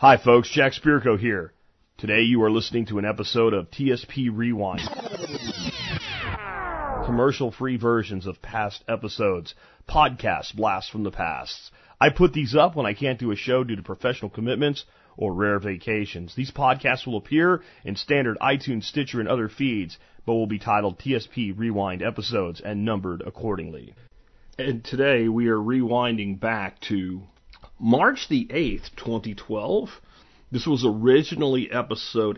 Hi folks, Jack Spirko here. Today you are listening to an episode of TSP Rewind. Commercial-free versions of past episodes, podcast blasts from the past. I put these up when I can't do a show due to professional commitments or rare vacations. These podcasts will appear in standard iTunes, Stitcher, and other feeds, but will be titled TSP Rewind episodes and numbered accordingly. And today we are rewinding back to March the 8th, 2012. This was originally episode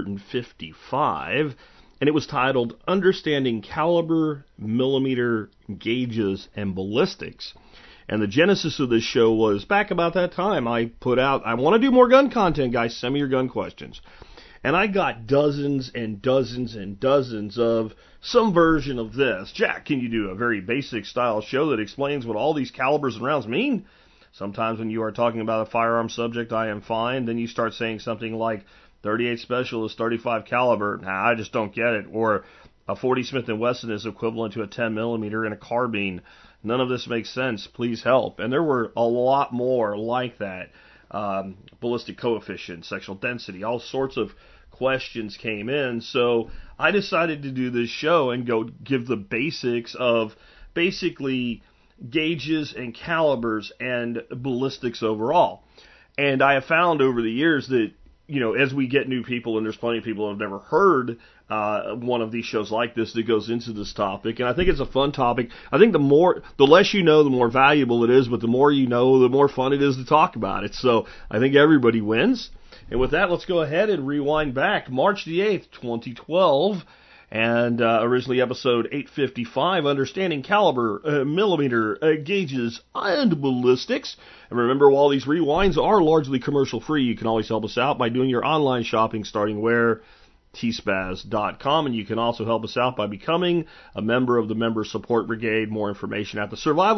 855, and it was titled Understanding Caliber, Millimeter, Gauges, and Ballistics. And the genesis of this show was back about that time. I put out, I want to do more gun content, guys. Send me your gun questions. And I got dozens and dozens and dozens of some version of this. Jack, can you do a very basic style show that explains what all these calibers and rounds mean? Sometimes when you are talking about a firearm subject, I am fine. Then you start saying something like 38 Special is 35 caliber. Nah, I just don't get it. Or a 40 Smith & Wesson is equivalent to a 10 millimeter in a carbine. None of this makes sense. Please help. And there were a lot more like that. Ballistic coefficient, sectional density, all sorts of questions came in. So I decided to do this show and go give the basics of basically gauges and calibers and ballistics overall. And I have found over the years that, you know, as we get new people, and there's plenty of people who have never heard one of these shows like this that goes into this topic, and I think it's a fun topic. I think the less you know, the more valuable it is, but the more you know, the more fun it is to talk about it. So I think everybody wins. And with that, let's go ahead and rewind back. March the 8th, 2012. And originally episode 855, Understanding Caliber, Millimeter, Gauges, and Ballistics. And remember, while these rewinds are largely commercial free, you can always help us out by doing your online shopping starting where? tspaz.com. And you can also help us out by becoming a member of the Member Support Brigade. More information at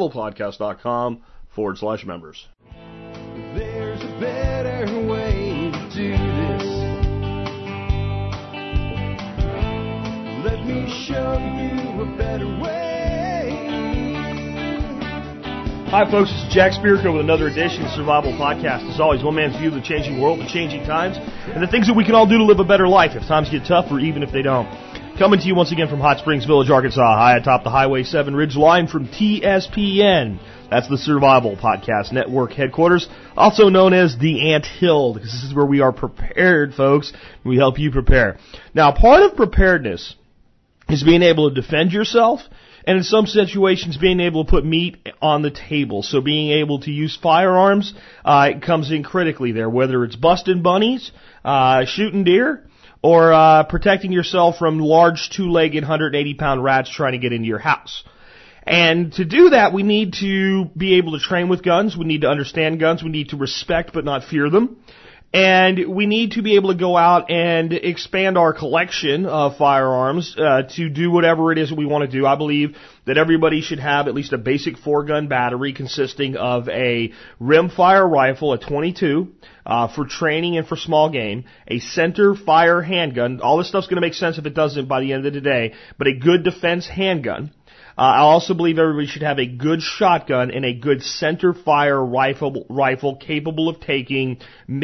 thesurvivalpodcast.com/members. There's a better way to do this. Let me show you a better way. Hi folks, this is Jack Spirko with another edition of Survival Podcast. As always, one man's view of the changing world, the changing times, and the things that we can all do to live a better life if times get tough or even if they don't. Coming to you once again from Hot Springs Village, Arkansas, high atop the Highway 7 Ridge Line from TSPN. That's the Survival Podcast Network headquarters, also known as the Ant Hill, because this is where we are prepared, folks. We help you prepare. Now, part of preparedness is being able to defend yourself, and in some situations being able to put meat on the table. So being able to use firearms comes in critically there, whether it's busting bunnies, shooting deer, or protecting yourself from large two-legged 180-pound rats trying to get into your house. And to do that, we need to be able to train with guns. We need to understand guns. We need to respect but not fear them. And we need to be able to go out and expand our collection of firearms to do whatever it is that we want to do. I believe that everybody should have at least a basic 4-gun battery consisting of a rimfire rifle, a .22, for training and for small game, a center fire handgun. All this stuff's going to make sense if it doesn't by the end of the day, but a good defense handgun. I also believe everybody should have a good shotgun and a good center fire rifle capable of taking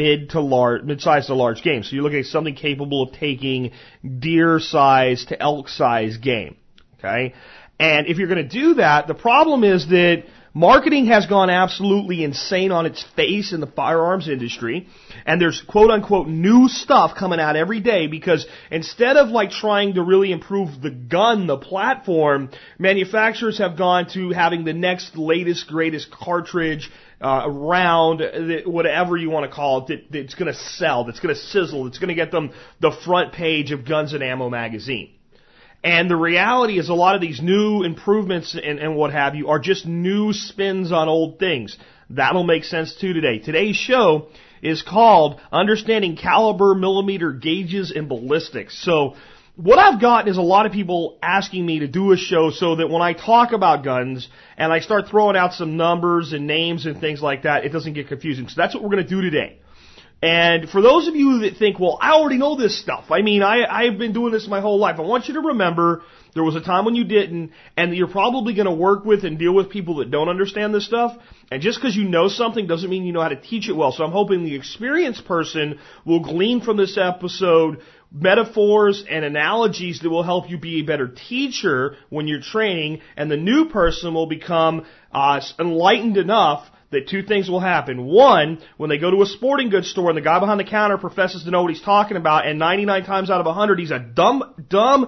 mid-size to large game. So you're looking at something capable of taking deer size to elk size game. Okay? And if you're going to do that, the problem is that marketing has gone absolutely insane on its face in the firearms industry, and there's quote-unquote new stuff coming out every day because instead of like trying to really improve the gun, the platform, manufacturers have gone to having the next latest, greatest cartridge, round, whatever you want to call it, that's going to sell, that's going to sizzle, that's going to get them the front page of Guns and Ammo magazine. And the reality is a lot of these new improvements and what have you are just new spins on old things. That'll make sense too today. Today's show is called Understanding Caliber, Millimeter, Gauges, and Ballistics. So what I've gotten is a lot of people asking me to do a show so that when I talk about guns and I start throwing out some numbers and names and things like that, it doesn't get confusing. So that's what we're going to do today. And for those of you that think, well, I already know this stuff. I mean, I've been doing this my whole life. I want you to remember there was a time when you didn't, and that you're probably going to work with and deal with people that don't understand this stuff. And just because you know something doesn't mean you know how to teach it well. So I'm hoping the experienced person will glean from this episode metaphors and analogies that will help you be a better teacher when you're training, and the new person will become enlightened enough that two things will happen. One, when they go to a sporting goods store and the guy behind the counter professes to know what he's talking about, and 99 times out of 100 he's a dumbass.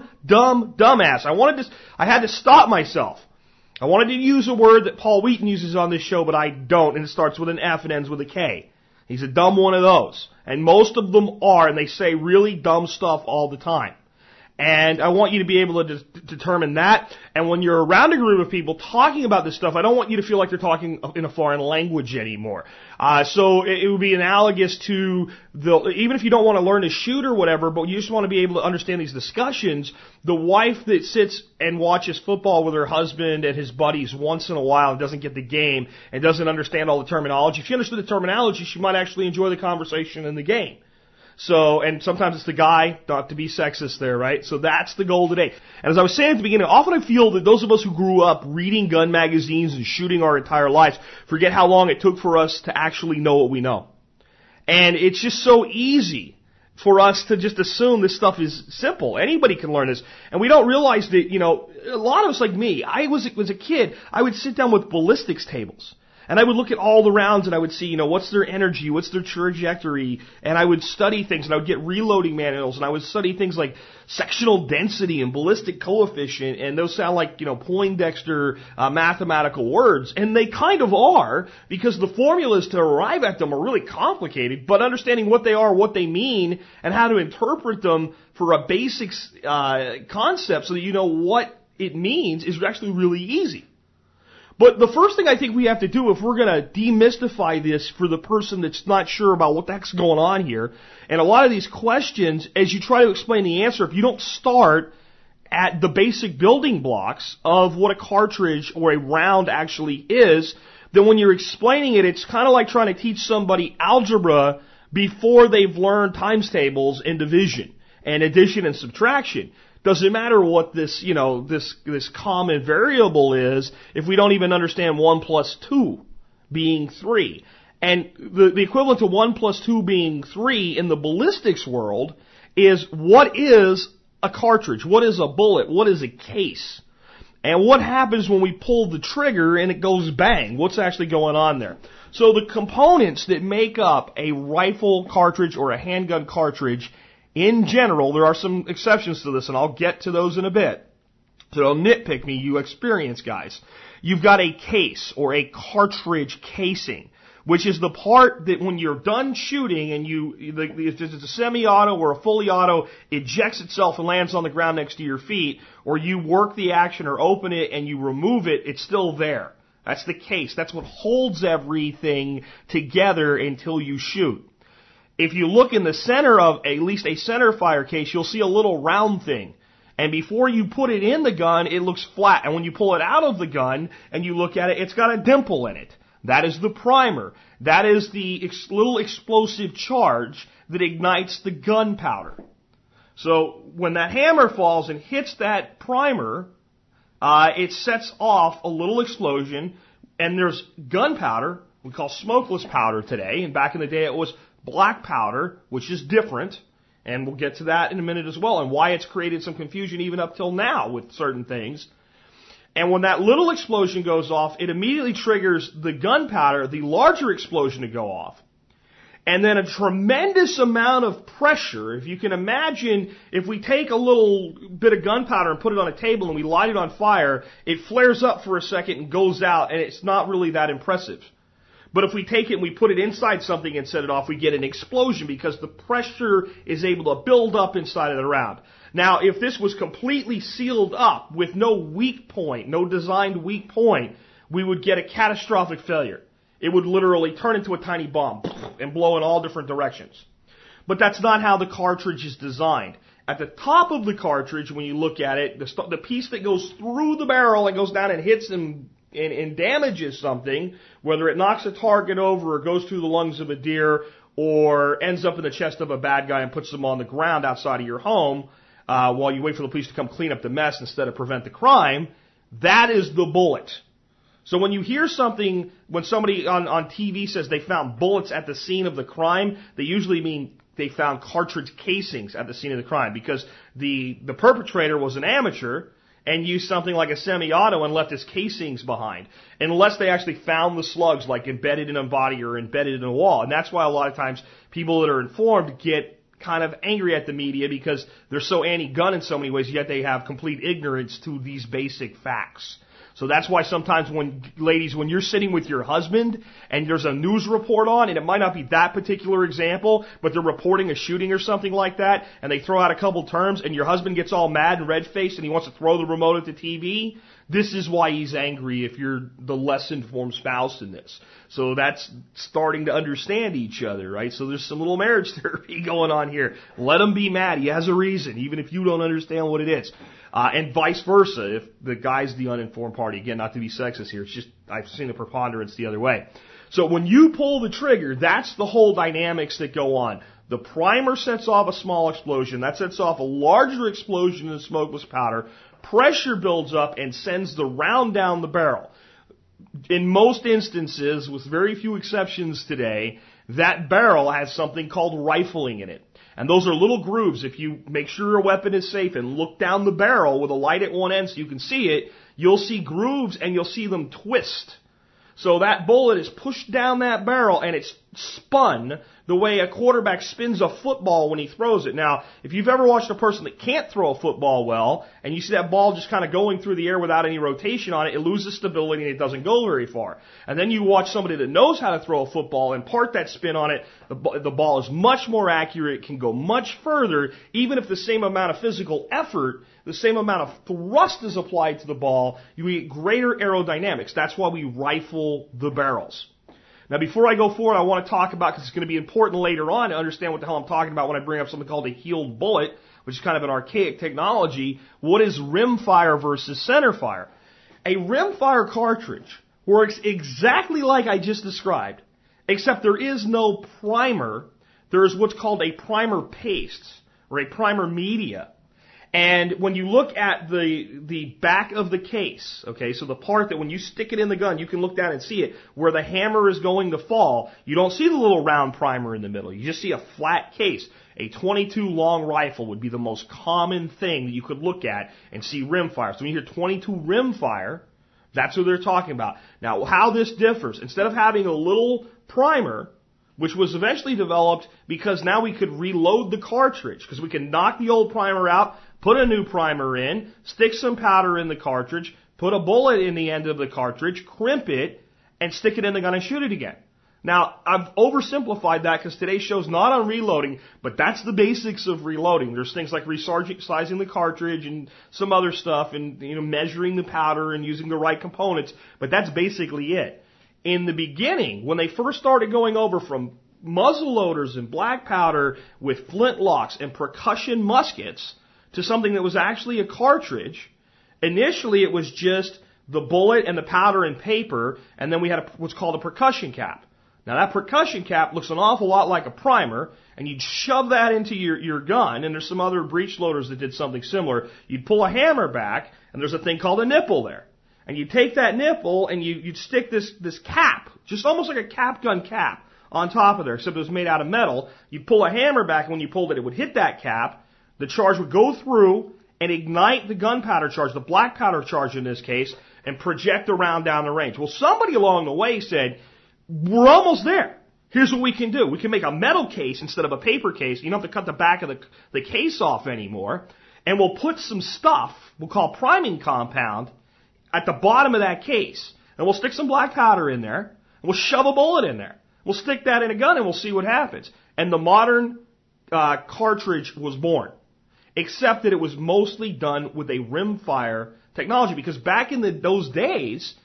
I had to stop myself. I wanted to use a word that Paul Wheaton uses on this show, but I don't, and it starts with an F and ends with a K. He's a dumb one of those. And most of them are, and they say really dumb stuff all the time. And I want you to be able to determine that. And when you're around a group of people talking about this stuff, I don't want you to feel like they're talking in a foreign language anymore. So it would be analogous to even if you don't want to learn to shoot or whatever, but you just want to be able to understand these discussions, the wife that sits and watches football with her husband and his buddies once in a while and doesn't get the game and doesn't understand all the terminology. If she understood the terminology, she might actually enjoy the conversation and the game. So, and sometimes it's the guy, not to be sexist there, right? So that's the goal today. And as I was saying at the beginning, often I feel that those of us who grew up reading gun magazines and shooting our entire lives forget how long it took for us to actually know what we know. And it's just so easy for us to just assume this stuff is simple. Anybody can learn this. And we don't realize that, a lot of us like me, I was a kid, I would sit down with ballistics tables. And I would look at all the rounds and I would see, what's their energy, what's their trajectory, and I would study things and I would get reloading manuals and I would study things like sectional density and ballistic coefficient, and those sound like, Poindexter mathematical words. And they kind of are, because the formulas to arrive at them are really complicated, but understanding what they are, what they mean, and how to interpret them for a basic concept so that you know what it means is actually really easy. But the first thing I think we have to do if we're going to demystify this for the person that's not sure about what the heck's going on here, and a lot of these questions, as you try to explain the answer, if you don't start at the basic building blocks of what a cartridge or a round actually is, then when you're explaining it, it's kind of like trying to teach somebody algebra before they've learned times tables and division and addition and subtraction. Doesn't matter what this, this common variable is if we don't even understand 1 plus 2 being 3. And the equivalent to 1 plus 2 being 3 in the ballistics world is what is a cartridge? What is a bullet? What is a case? And what happens when we pull the trigger and it goes bang? What's actually going on there? So the components that make up a rifle cartridge or a handgun cartridge, in general, there are some exceptions to this, and I'll get to those in a bit. So don't nitpick me, you experienced guys. You've got a case, or a cartridge casing, which is the part that when you're done shooting and if it's a semi-auto or a fully auto, ejects itself and lands on the ground next to your feet, or you work the action or open it and you remove it, it's still there. That's the case. That's what holds everything together until you shoot. If you look in the center of at least a center fire case, you'll see a little round thing. And before you put it in the gun, it looks flat. And when you pull it out of the gun and you look at it, it's got a dimple in it. That is the primer. That is the little explosive charge that ignites the gunpowder. So when that hammer falls and hits that primer, it sets off a little explosion. And there's gunpowder, we call smokeless powder today. And back in the day it was black powder, which is different, and we'll get to that in a minute as well, and why it's created some confusion even up till now with certain things. And when that little explosion goes off, it immediately triggers the gunpowder, the larger explosion, to go off. And then a tremendous amount of pressure. If you can imagine, if we take a little bit of gunpowder and put it on a table and we light it on fire, it flares up for a second and goes out, and it's not really that impressive. But if we take it and we put it inside something and set it off, we get an explosion because the pressure is able to build up inside of the round. Now, if this was completely sealed up with no weak point, no designed weak point, we would get a catastrophic failure. It would literally turn into a tiny bomb and blow in all different directions. But that's not how the cartridge is designed. At the top of the cartridge, when you look at it, the piece that goes through the barrel and goes down and hits and damages something, whether it knocks a target over or goes through the lungs of a deer or ends up in the chest of a bad guy and puts them on the ground outside of your home while you wait for the police to come clean up the mess instead of prevent the crime, that is the bullet. So when you hear something, when somebody on TV says they found bullets at the scene of the crime, they usually mean they found cartridge casings at the scene of the crime, because the perpetrator was an amateur and used something like a semi-auto and left his casings behind, unless they actually found the slugs, like embedded in a body or embedded in a wall. And that's why a lot of times people that are informed get kind of angry at the media, because they're so anti-gun in so many ways, yet they have complete ignorance to these basic facts. So that's why sometimes when you're sitting with your husband and there's a news report on, and it might not be that particular example, but they're reporting a shooting or something like that, and they throw out a couple terms, and your husband gets all mad and red-faced and he wants to throw the remote at the TV, this is why he's angry if you're the less informed spouse in this. So that's starting to understand each other, right? So there's some little marriage therapy going on here. Let him be mad. He has a reason, even if you don't understand what it is. And vice versa, if the guy's the uninformed party. Again, not to be sexist here, it's just I've seen the preponderance the other way. So when you pull the trigger, that's the whole dynamics that go on. The primer sets off a small explosion. That sets off a larger explosion in the smokeless powder. Pressure builds up and sends the round down the barrel. In most instances, with very few exceptions today, that barrel has something called rifling in it. And those are little grooves. If you make sure your weapon is safe and look down the barrel with a light at one end so you can see it, you'll see grooves and you'll see them twist. So that bullet is pushed down that barrel and it's spun the way a quarterback spins a football when he throws it. Now, if you've ever watched a person that can't throw a football well, and you see that ball just kind of going through the air without any rotation on it, it loses stability and it doesn't go very far. And then you watch somebody that knows how to throw a football and part that spin on it, the ball is much more accurate, can go much further, even if the same amount of physical effort, the same amount of thrust is applied to the ball, you get greater aerodynamics. That's why we rifle the barrels. Now, before I go forward, I want to talk about, because it's going to be important later on to understand what the hell I'm talking about when I bring up something called a heeled bullet, which is kind of an archaic technology. What is rimfire versus centerfire? A rimfire cartridge works exactly like I just described, except there is no primer. There is what's called a primer paste, or a primer media. And when you look at the back of the case, okay, so the part that when you stick it in the gun, you can look down and see it, where the hammer is going to fall, you don't see the little round primer in the middle. You just see a flat case. A .22 long rifle would be the most common thing that you could look at and see rimfire. So when you hear .22 rimfire, that's what they're talking about. Now, how this differs, instead of having a little primer, which was eventually developed because now we could reload the cartridge, because we can knock the old primer out, put a new primer in, stick some powder in the cartridge, put a bullet in the end of the cartridge, crimp it, and stick it in the gun and shoot it again. Now, I've oversimplified that because today's show's not on reloading, but that's the basics of reloading. There's things like resizing the cartridge and some other stuff, and measuring the powder and using the right components, but that's basically it. In the beginning, when they first started going over from muzzle loaders and black powder with flintlocks and percussion muskets to something that was actually a cartridge, initially it was just the bullet and the powder and paper, and then we had what's called a percussion cap. Now that percussion cap looks an awful lot like a primer, and you'd shove that into your gun, and there's some other breech loaders that did something similar. You'd pull a hammer back, and there's a thing called a nipple there. And you take that nipple and you'd stick this cap, just almost like a cap gun cap, on top of there, except it was made out of metal. You'd pull a hammer back, and when you pulled it, it would hit that cap. The charge would go through and ignite the gunpowder charge, the black powder charge in this case, and project the round down the range. Well, somebody along the way said, we're almost there. Here's what we can do. We can make a metal case instead of a paper case. You don't have to cut the back of the case off anymore. And we'll put some stuff we'll call priming compound at the bottom of that case. And we'll stick some black powder in there. And we'll shove a bullet in there. We'll stick that in a gun and we'll see what happens. And the modern cartridge was born. Except that it was mostly done with a rimfire technology. Because back in those days,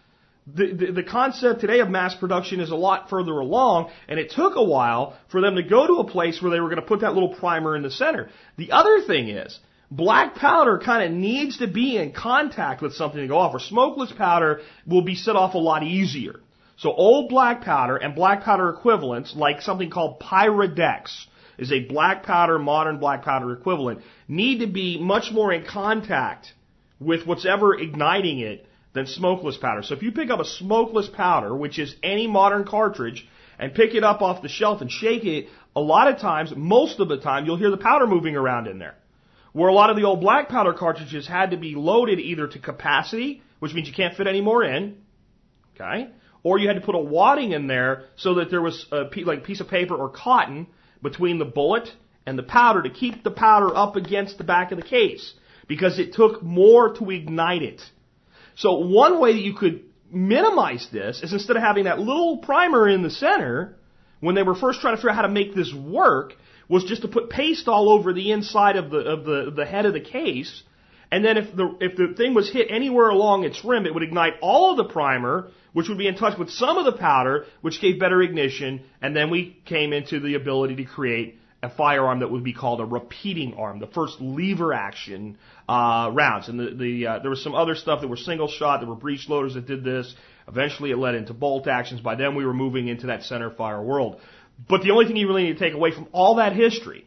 the concept today of mass production is a lot further along. And it took a while for them to go to a place where they were going to put that little primer in the center. The other thing is, black powder kind of needs to be in contact with something to go off, or smokeless powder will be set off a lot easier. So old black powder and black powder equivalents, like something called Pyrodex, is a black powder, modern black powder equivalent, need to be much more in contact with what's ever igniting it than smokeless powder. So if you pick up a smokeless powder, which is any modern cartridge, and pick it up off the shelf and shake it, a lot of times, most of the time, you'll hear the powder moving around in there. Where a lot of the old black powder cartridges had to be loaded either to capacity, which means you can't fit any more in, okay, or you had to put a wadding in there so that there was a piece of paper or cotton between the bullet and the powder to keep the powder up against the back of the case, because it took more to ignite it. So one way that you could minimize this is, instead of having that little primer in the center, when they were first trying to figure out how to make this work, was just to put paste all over the inside of the head of the case, and then if the thing was hit anywhere along its rim, it would ignite all of the primer, which would be in touch with some of the powder, which gave better ignition, and then we came into the ability to create a firearm that would be called a repeating arm, the first lever action rounds. And there was some other stuff that were single shot, there were breech loaders that did this. Eventually it led into bolt actions. By then we were moving into that center fire world. But the only thing you really need to take away from all that history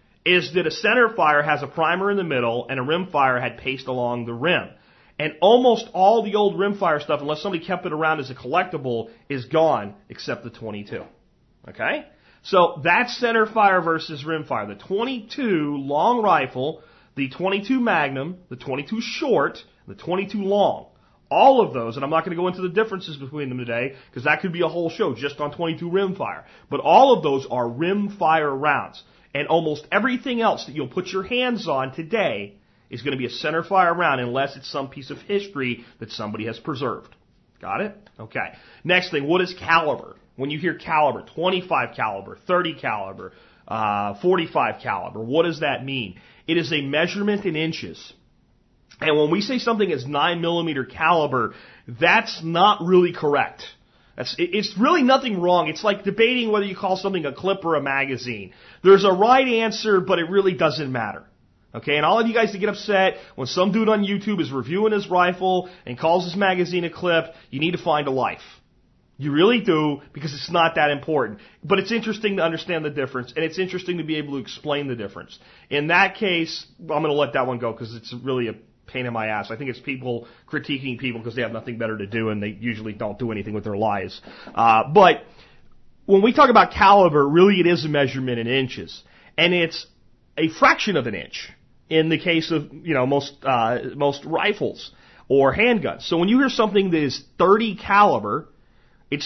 is that a center fire has a primer in the middle and a rim fire had paste along the rim. And almost all the old rimfire stuff, unless somebody kept it around as a collectible, is gone except the 22. Okay? So that's center fire versus rimfire. The 22 long rifle, the 22 Magnum, the 22 short, the 22 long. All of those, and I'm not going to go into the differences between them today, because that could be a whole show just on 22 rimfire. But all of those are rimfire rounds. And almost everything else that you'll put your hands on today is going to be a center fire round, unless it's some piece of history that somebody has preserved. Got it? Okay. Next thing, what is caliber? When you hear caliber, 25 caliber, 30 caliber, 45 caliber, what does that mean? It is a measurement in inches. And when we say something is 9mm caliber, that's not really correct. It's really nothing wrong. It's like debating whether you call something a clip or a magazine. There's a right answer, but it really doesn't matter. Okay, and all of you guys that get upset when some dude on YouTube is reviewing his rifle and calls his magazine a clip, you need to find a life. You really do, because it's not that important. But it's interesting to understand the difference, and it's interesting to be able to explain the difference. In that case, I'm going to let that one go because it's really a pain in my ass. I think it's people critiquing people because they have nothing better to do, and they usually don't do anything with their lives. But when we talk about caliber, really it is a measurement in inches, and it's a fraction of an inch in the case of most rifles or handguns. So when you hear something that is 30 caliber, it's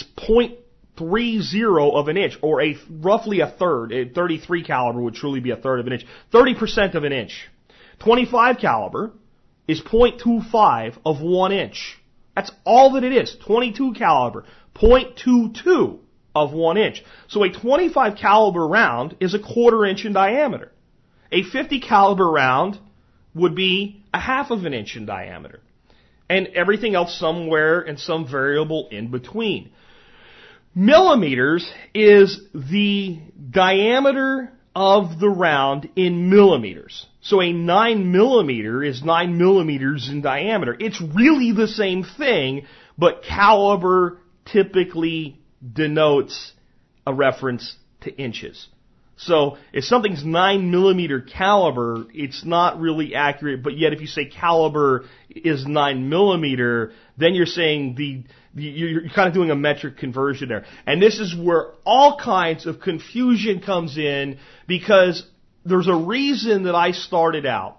0.30 of an inch, or roughly a third. 33 caliber would truly be a third of an inch. 30% of an inch. 25 caliber is 0.25 of 1 inch. That's all that it is. 22 caliber, 0.22 of 1 inch. So a 25 caliber round is a 1/4 inch in diameter. A 50 caliber round would be a 1/2 of an inch in diameter. And everything else somewhere and some variable in between. Millimeters is the diameter of the round in millimeters. So a 9mm is 9mm in diameter. It's really the same thing, but caliber typically denotes a reference to inches. So if something's 9mm caliber, it's not really accurate, but yet if you say caliber is 9mm, then you're saying you're kind of doing a metric conversion there. And this is where all kinds of confusion comes in, because there's a reason that I started out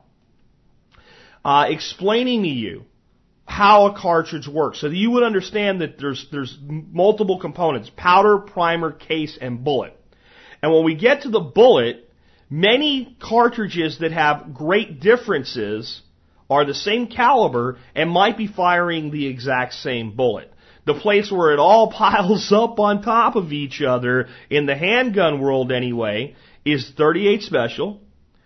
explaining to you how a cartridge works, so that you would understand that there's multiple components: powder, primer, case, and bullet. And when we get to the bullet, many cartridges that have great differences are the same caliber and might be firing the exact same bullet. The place where it all piles up on top of each other, in the handgun world anyway, is 38 Special,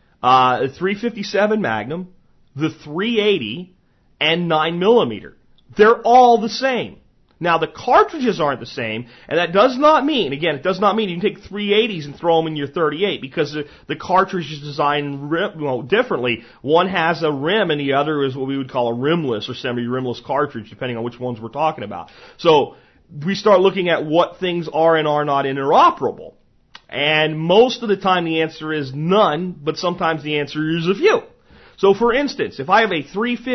357 Magnum, the 380, and 9mm. They're all the same. Now, the cartridges aren't the same, and that does not mean, again, it does not mean you can take 380s and throw them in your 38, because the cartridge is designed differently. One has a rim, and the other is what we would call a rimless or semi-rimless cartridge, depending on which ones we're talking about. So we start looking at what things are and are not interoperable. And most of the time the answer is none, but sometimes the answer is a few. So for instance, if I have a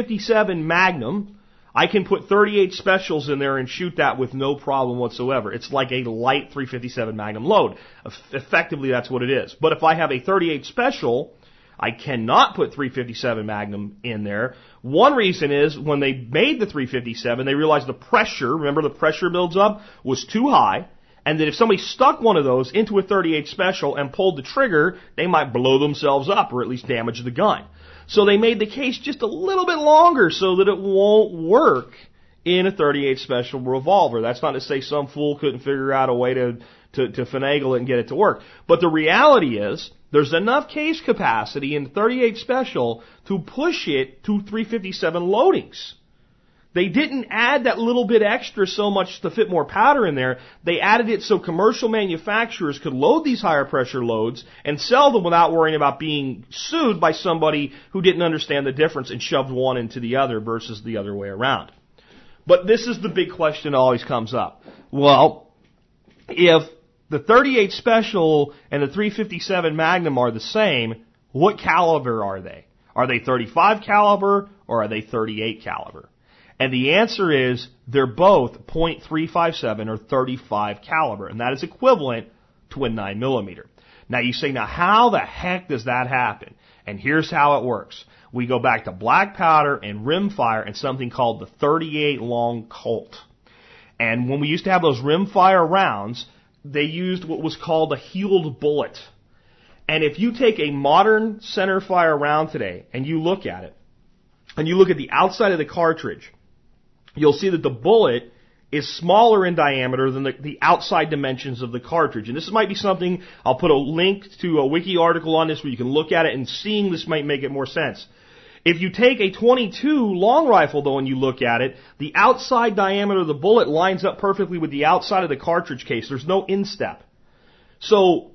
357 Magnum, I can put 38 specials in there and shoot that with no problem whatsoever. It's like a light 357 Magnum load. Effectively, that's what it is. But if I have a 38 special, I cannot put 357 Magnum in there. One reason is when they made the 357, they realized the pressure, remember the pressure builds up, was too high. And that if somebody stuck one of those into a 38 special and pulled the trigger, they might blow themselves up or at least damage the gun. So they made the case just a little bit longer so that it won't work in a 38 special revolver. That's not to say some fool couldn't figure out a way to finagle it and get it to work. But the reality is there's enough case capacity in 38 special to push it to 357 loadings. They didn't add that little bit extra so much to fit more powder in there. They added it so commercial manufacturers could load these higher pressure loads and sell them without worrying about being sued by somebody who didn't understand the difference and shoved one into the other versus the other way around. But this is the big question that always comes up. Well, if the 38 Special and the 357 Magnum are the same, what caliber are they? Are they 35 caliber or are they 38 caliber? And the answer is they're both .357 or 35 caliber, and that is equivalent to a 9mm. Now you say, now how the heck does that happen? And here's how it works. We go back to black powder and rimfire and something called the 38 long Colt. And when we used to have those rimfire rounds, they used what was called a heeled bullet. And if you take a modern centerfire round today and you look at it, and you look at the outside of the cartridge, you'll see that the bullet is smaller in diameter than the outside dimensions of the cartridge. And this might be something, I'll put a link to a wiki article on this where you can look at it, and seeing this might make it more sense. If you take a .22 long rifle, though, and you look at it, the outside diameter of the bullet lines up perfectly with the outside of the cartridge case. There's no instep. So,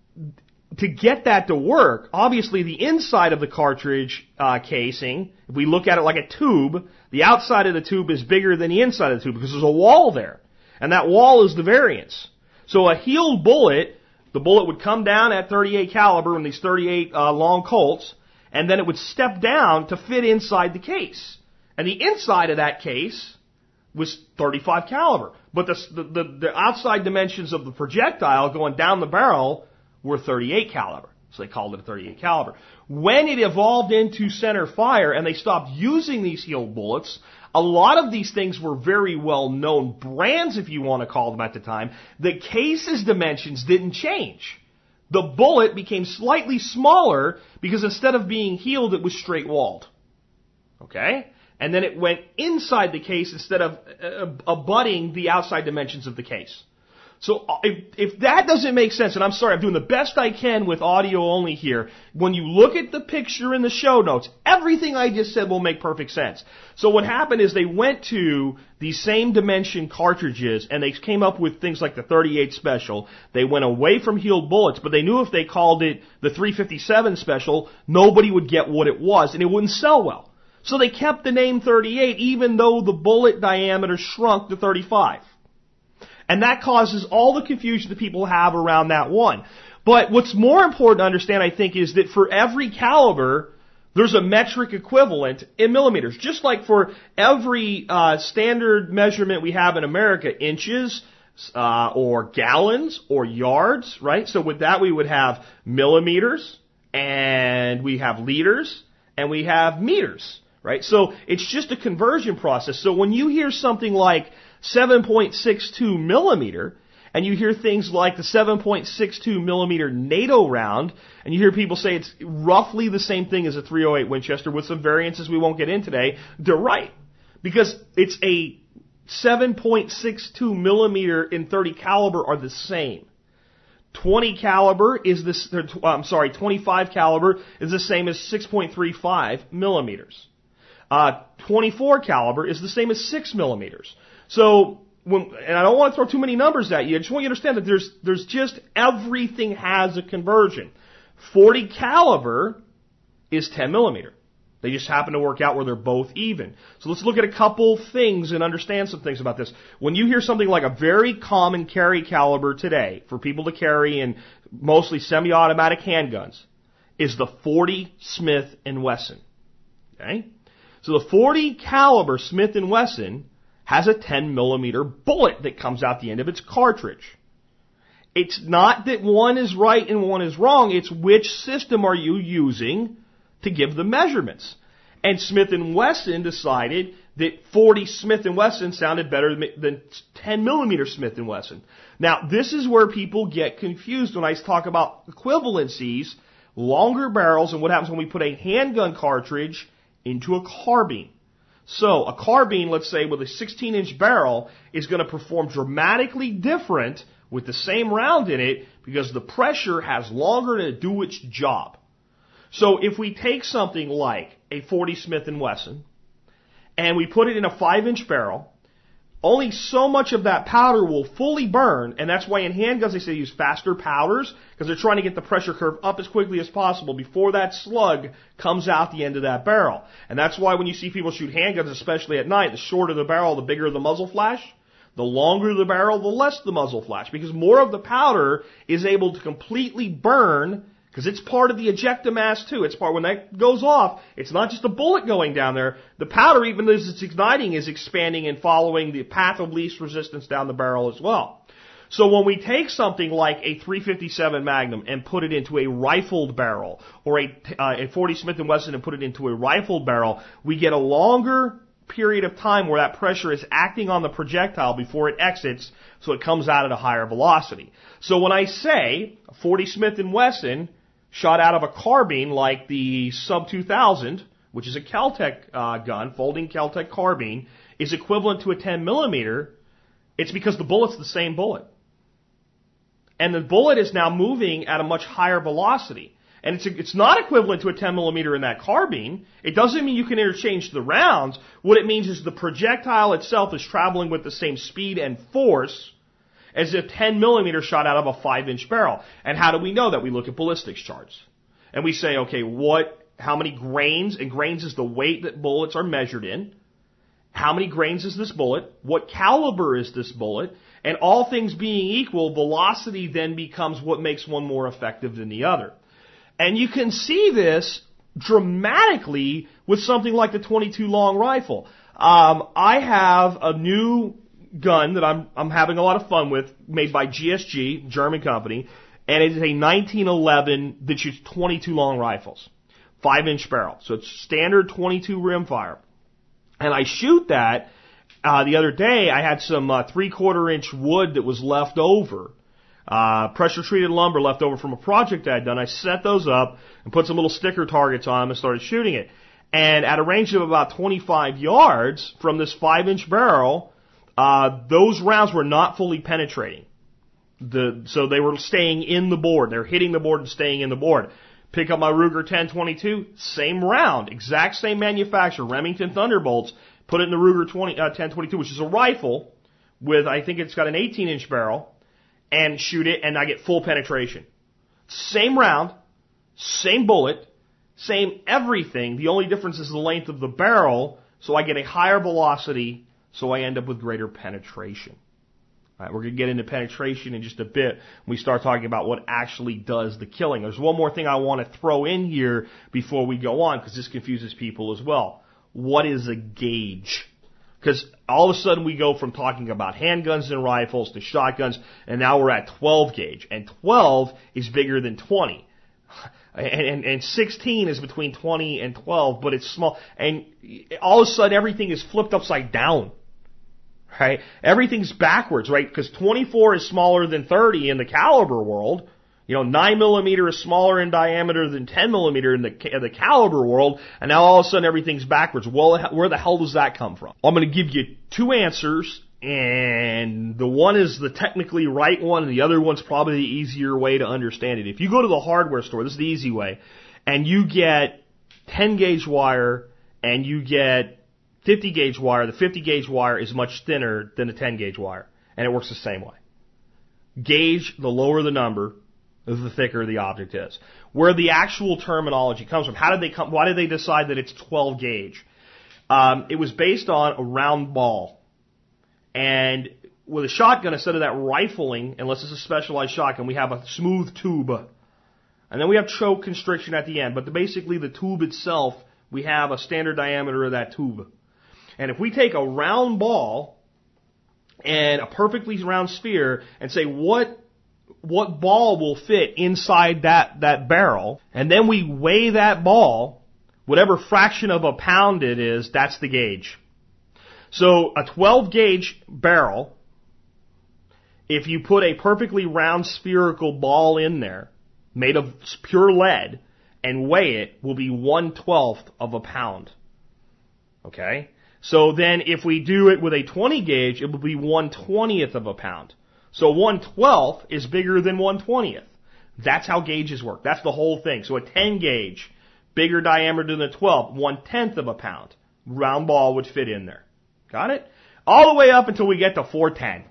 to get that to work, obviously the inside of the cartridge casing, if we look at it like a tube, the outside of the tube is bigger than the inside of the tube because there's a wall there. And that wall is the variance. So a heeled bullet, the bullet would come down at 38 caliber in these 38 long Colts, and then it would step down to fit inside the case. And the inside of that case was 35 caliber. But the outside dimensions of the projectile going down the barrel were 38 caliber. So they called it a 38 caliber. When it evolved into center fire and they stopped using these heeled bullets, a lot of these things were very well known brands, if you want to call them at the time. The case's dimensions didn't change. The bullet became slightly smaller because instead of being heeled, it was straight walled. Okay? And then it went inside the case instead of abutting the outside dimensions of the case. So if that doesn't make sense, and I'm sorry, I'm doing the best I can with audio only here, when you look at the picture in the show notes, everything I just said will make perfect sense. So what happened is they went to these same dimension cartridges, and they came up with things like the 38 Special. They went away from heeled bullets, but they knew if they called it the 357 Special, nobody would get what it was, and it wouldn't sell well. So they kept the name 38, even though the bullet diameter shrunk to 35. And that causes all the confusion that people have around that one. But what's more important to understand, I think, is that for every caliber, there's a metric equivalent in millimeters. Just like for every standard measurement we have in America, inches or gallons or yards, right? So with that, we would have millimeters, and we have liters, and we have meters, right? So it's just a conversion process. So when you hear something like 7.62 millimeter, and you hear things like the 7.62 millimeter NATO round, and you hear people say it's roughly the same thing as a .308 Winchester with some variances we won't get in today, they're right. Because it's a 7.62 millimeter in 30 caliber are the same. 20 caliber is this, 25 caliber is the same as 6.35 millimeters. 24 caliber is the same as 6 millimeters. So, and I don't want to throw too many numbers at you, I just want you to understand that there's just everything has a conversion. 40 caliber is 10 millimeter. They just happen to work out where they're both even. So let's look at a couple things and understand some things about this. When you hear something like a very common carry caliber today for people to carry in mostly semi-automatic handguns is the .40 Smith & Wesson. Okay? So the .40 caliber Smith & Wesson has a 10 millimeter bullet that comes out the end of its cartridge. It's not that one is right and one is wrong. It's which system are you using to give the measurements. And Smith & Wesson decided that .40 Smith & Wesson sounded better than 10 millimeter Smith & Wesson. Now, this is where people get confused when I talk about equivalencies, longer barrels, and what happens when we put a handgun cartridge into a carbine. So, a carbine, let's say, with a 16-inch barrel is going to perform dramatically different with the same round in it because the pressure has longer to do its job. So if we take something like a .40 Smith & Wesson and we put it in a 5-inch barrel, only so much of that powder will fully burn, and that's why in handguns they say use faster powders because they're trying to get the pressure curve up as quickly as possible before that slug comes out the end of that barrel. And that's why when you see people shoot handguns, especially at night, the shorter the barrel, the bigger the muzzle flash. The longer the barrel, the less the muzzle flash, because more of the powder is able to completely burn. Because it's part of the ejecta too. It's part, when that goes off, it's not just a bullet going down there. The powder, even as it's igniting, is expanding and following the path of least resistance down the barrel as well. So when we take something like a .357 Magnum and put it into a rifled barrel, or a .40 Smith & Wesson and put it into a rifled barrel, we get a longer period of time where that pressure is acting on the projectile before it exits, so it comes out at a higher velocity. So when I say a .40 Smith & Wesson shot out of a carbine like the Sub 2000, which is a Kel-Tec gun, folding Kel-Tec carbine, is equivalent to a 10 millimeter, it's because the bullet's the same bullet. And the bullet is now moving at a much higher velocity. And it's not equivalent to a 10 millimeter in that carbine. It doesn't mean you can interchange the rounds. What it means is the projectile itself is traveling with the same speed and force as a 10 millimeter shot out of a 5-inch barrel. And how do we know that? We look at ballistics charts. And we say, okay, how many grains, and grains is the weight that bullets are measured in. How many grains is this bullet? What caliber is this bullet? And all things being equal, velocity then becomes what makes one more effective than the other. And you can see this dramatically with something like the .22 long rifle. I have a new gun that I'm having a lot of fun with, made by GSG, German company, and it is a 1911 that shoots .22 long rifles, 5-inch barrel. So it's standard .22 rimfire. And I shoot that. The other day, I had some 3/4-inch wood that was left over. Pressure-treated lumber left over from a project I had done. I set those up and put some little sticker targets on them and started shooting it. And at a range of about 25 yards from this 5-inch barrel, those rounds were not fully penetrating. So they were staying in the board. They were hitting the board and staying in the board. Pick up my Ruger 10/22, same round, exact same manufacturer, Remington Thunderbolts. Put it in the Ruger 10/22, which is a rifle with, I think it's got an 18-inch barrel, and shoot it, and I get full penetration. Same round, same bullet, same everything. The only difference is the length of the barrel, so I get a higher velocity, so I end up with greater penetration. All right, we're going to get into penetration in just a bit when we start talking about what actually does the killing. There's one more thing I want to throw in here before we go on, because this confuses people as well. What is a gauge? Because all of a sudden we go from talking about handguns and rifles to shotguns, and now we're at 12 gauge. And 12 is bigger than 20. And 16 is between 20 and 12, but it's small. And all of a sudden everything is flipped upside down. Right? Everything's backwards, right? Because 24 is smaller than 30 in the caliber world. 9 millimeter is smaller in diameter than 10 millimeter in the caliber world, and now all of a sudden everything's backwards. Well, where the hell does that come from? I'm going to give you two answers, and the one is the technically right one, and the other one's probably the easier way to understand it. If you go to the hardware store, this is the easy way, and you get 10 gauge wire, and you get 50 gauge wire, the 50 gauge wire is much thinner than the 10 gauge wire, and it works the same way. Gauge, the lower the number, the thicker the object is. Where the actual terminology comes from. Why did they decide that it's 12 gauge? It was based on a round ball. And with a shotgun, instead of that rifling, unless it's a specialized shotgun, we have a smooth tube. And then we have choke constriction at the end. But basically the tube itself, we have a standard diameter of that tube. And if we take a round ball and a perfectly round sphere and say what ball will fit inside that barrel, and then we weigh that ball, whatever fraction of a pound it is, that's the gauge. So a 12 gauge barrel, if you put a perfectly round spherical ball in there, made of pure lead, and weigh it, will be 1/12 of a pound. Okay? So then if we do it with a 20 gauge, it will be 1/20th of a pound. So 1/12 is bigger than 1/20th. That's how gauges work. That's the whole thing. So a 10 gauge, bigger diameter than a 12, 1/10 of a pound. Round ball would fit in there. Got it? All the way up until we get to 410.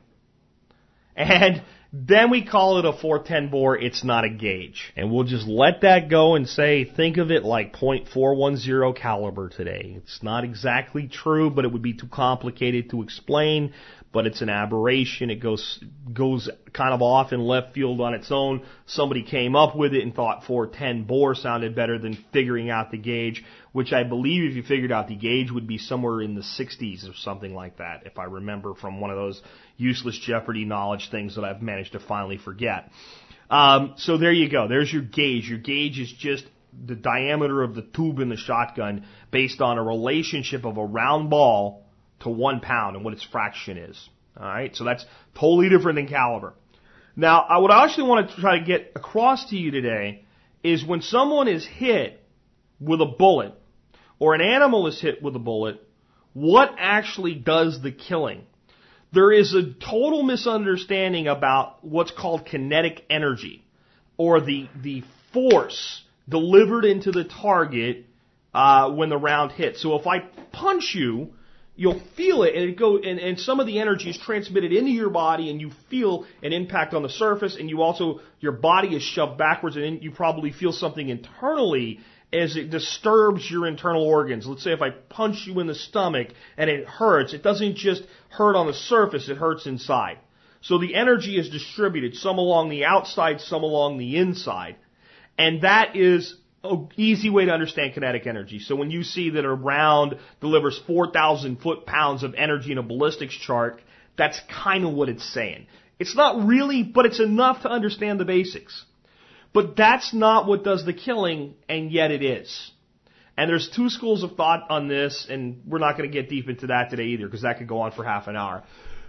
And then we call it a 410 bore. It's not a gauge. And we'll just let that go and say, think of it like .410 caliber today. It's not exactly true, but it would be too complicated to explain. But it's an aberration. It goes kind of off in left field on its own. Somebody came up with it and thought 410 bore sounded better than figuring out the gauge, which I believe if you figured out the gauge would be somewhere in the 60s or something like that, if I remember from one of those useless Jeopardy knowledge things that I've managed to finally forget. So there you go. There's your gauge. Your gauge is just the diameter of the tube in the shotgun based on a relationship of a round ball to 1 pound and what its fraction is. All right, so that's totally different than caliber. Now, what I actually want to try to get across to you today is when someone is hit with a bullet or an animal is hit with a bullet, what actually does the killing? There is a total misunderstanding about what's called kinetic energy, or the force delivered into the target when the round hits. So if I punch you, you'll feel it, and and some of the energy is transmitted into your body, and you feel an impact on the surface, and your body is shoved backwards, and you probably feel something internally as it disturbs your internal organs. Let's say if I punch you in the stomach and it hurts, it doesn't just hurt on the surface, it hurts inside. So the energy is distributed, some along the outside, some along the inside. And that is an easy way to understand kinetic energy. So when you see that a round delivers 4,000 foot-pounds of energy in a ballistics chart, that's kind of what it's saying. It's not really, but it's enough to understand the basics. But that's not what does the killing, and yet it is. And there's two schools of thought on this, and we're not going to get deep into that today either, because that could go on for half an hour.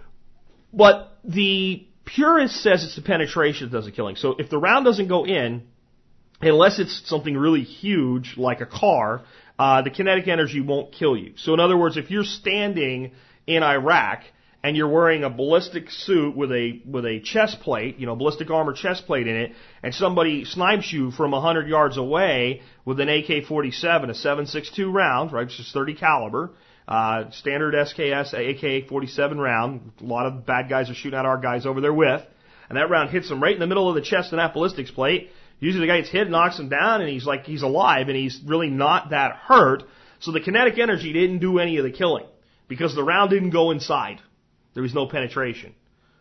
But the purist says it's the penetration that does the killing. So if the round doesn't go in, unless it's something really huge, like a car, the kinetic energy won't kill you. So in other words, if you're standing in Iraq and you're wearing a ballistic suit with a chest plate, ballistic armor chest plate in it, and somebody snipes you from 100 yards away with an AK-47, a 7.62 round, right, which is 30 caliber, standard SKS AK-47 round, a lot of bad guys are shooting at our guys over there with, and that round hits them right in the middle of the chest of that ballistics plate. Usually the guy gets hit, knocks him down, and he's alive, and he's really not that hurt. So the kinetic energy didn't do any of the killing, because the round didn't go inside. There was no penetration.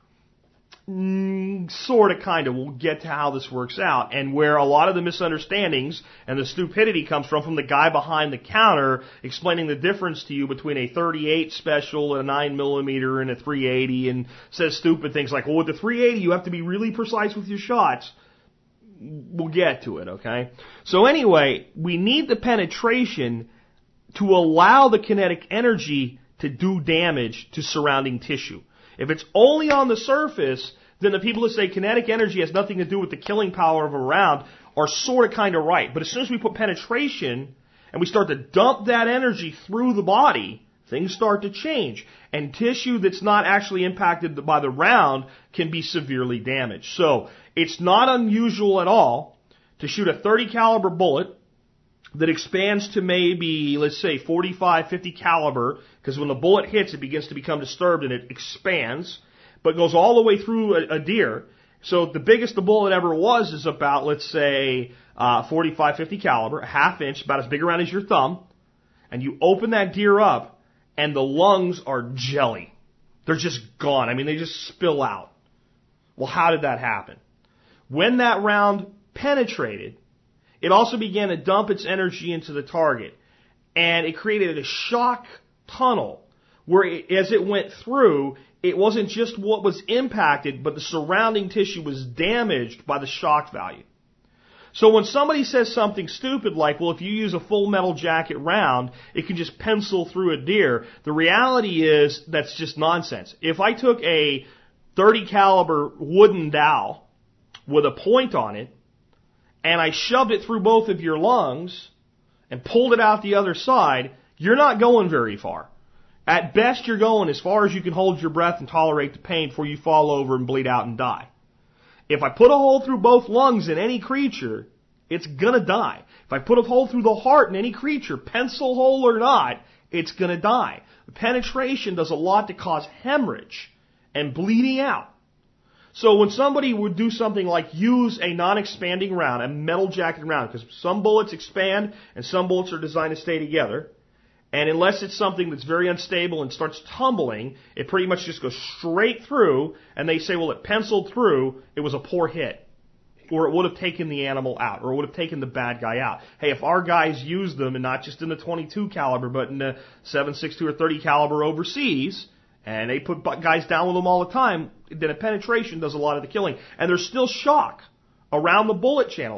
Sort of, kind of. We'll get to how this works out. And where a lot of the misunderstandings and the stupidity comes from the guy behind the counter explaining the difference to you between a 38 special, a 9mm, and a 380, and says stupid things like, well, with the 380, you have to be really precise with your shots. We'll get to it, okay? So anyway, we need the penetration to allow the kinetic energy to do damage to surrounding tissue. If it's only on the surface, then the people who say kinetic energy has nothing to do with the killing power of a round are sort of kind of right. But as soon as we put penetration and we start to dump that energy through the body, things start to change. And tissue that's not actually impacted by the round can be severely damaged. So it's not unusual at all to shoot a 30 caliber bullet that expands to maybe, let's say, 45, 50 caliber, because when the bullet hits, it begins to become disturbed and it expands, but goes all the way through a deer, So the biggest the bullet ever was is about, let's say, 45, 50 caliber, a half inch, about as big around as your thumb. And you open that deer up, and the lungs are jelly. They're just gone. I mean, they just spill out. Well, how did that happen? When that round penetrated, it also began to dump its energy into the target. And it created a shock tunnel where as it went through, it wasn't just what was impacted, but the surrounding tissue was damaged by the shock value. So when somebody says something stupid like, well, if you use a full metal jacket round, it can just pencil through a deer, the reality is that's just nonsense. If I took a 30 caliber wooden dowel with a point on it, and I shoved it through both of your lungs and pulled it out the other side, you're not going very far. At best, you're going as far as you can hold your breath and tolerate the pain before you fall over and bleed out and die. If I put a hole through both lungs in any creature, it's going to die. If I put a hole through the heart in any creature, pencil hole or not, it's going to die. The penetration does a lot to cause hemorrhage and bleeding out. So when somebody would do something like use a non-expanding round, a metal jacketed round, because some bullets expand and some bullets are designed to stay together, and unless it's something that's very unstable and starts tumbling, it pretty much just goes straight through, and they say, well, it penciled through, it was a poor hit. Or it would have taken the animal out, or it would have taken the bad guy out. Hey, if our guys used them, and not just in the 22 caliber, but in the 7.62 or 30 caliber overseas, and they put guys down with them all the time, then a penetration does a lot of the killing. And there's still shock around the bullet channel.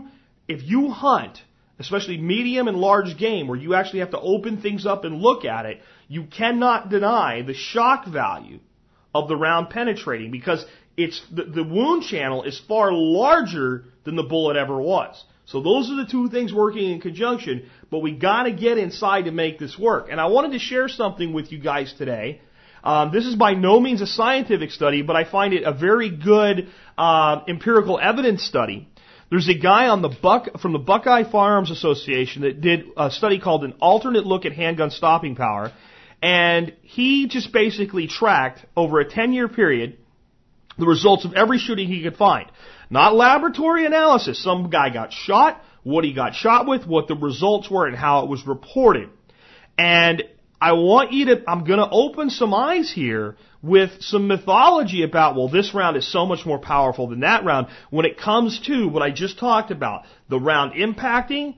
If you hunt, especially medium and large game, where you actually have to open things up and look at it, you cannot deny the shock value of the round penetrating, because it's the wound channel is far larger than the bullet ever was. So those are the two things working in conjunction, but we got to get inside to make this work. And I wanted to share something with you guys today. This is by no means a scientific study, but I find it a very good empirical evidence study. There's a guy from the Buckeye Firearms Association that did a study called An Alternate Look at Handgun Stopping Power, and he just basically tracked over a 10-year period the results of every shooting he could find. Not laboratory analysis. Some guy got shot, what he got shot with, what the results were, and how it was reported. And I'm going to open some eyes here with some mythology about, well, this round is so much more powerful than that round when it comes to what I just talked about. The round impacting,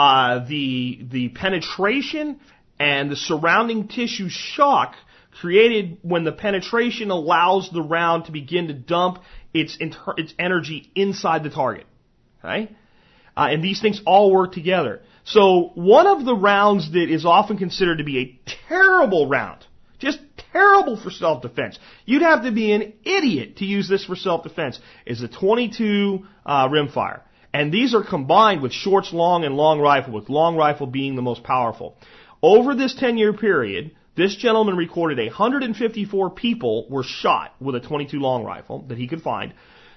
the penetration, and the surrounding tissue shock created when the penetration allows the round to begin to dump its energy inside the target. Okay? And these things all work together. So one of the rounds that is often considered to be a terrible round, just terrible for self-defense, you'd have to be an idiot to use this for self-defense, is the 22 rimfire. And these are combined with shorts long and long rifle, with long rifle being the most powerful. Over this 10-year period, this gentleman recorded 154 people were shot with a 22 long rifle that he could find.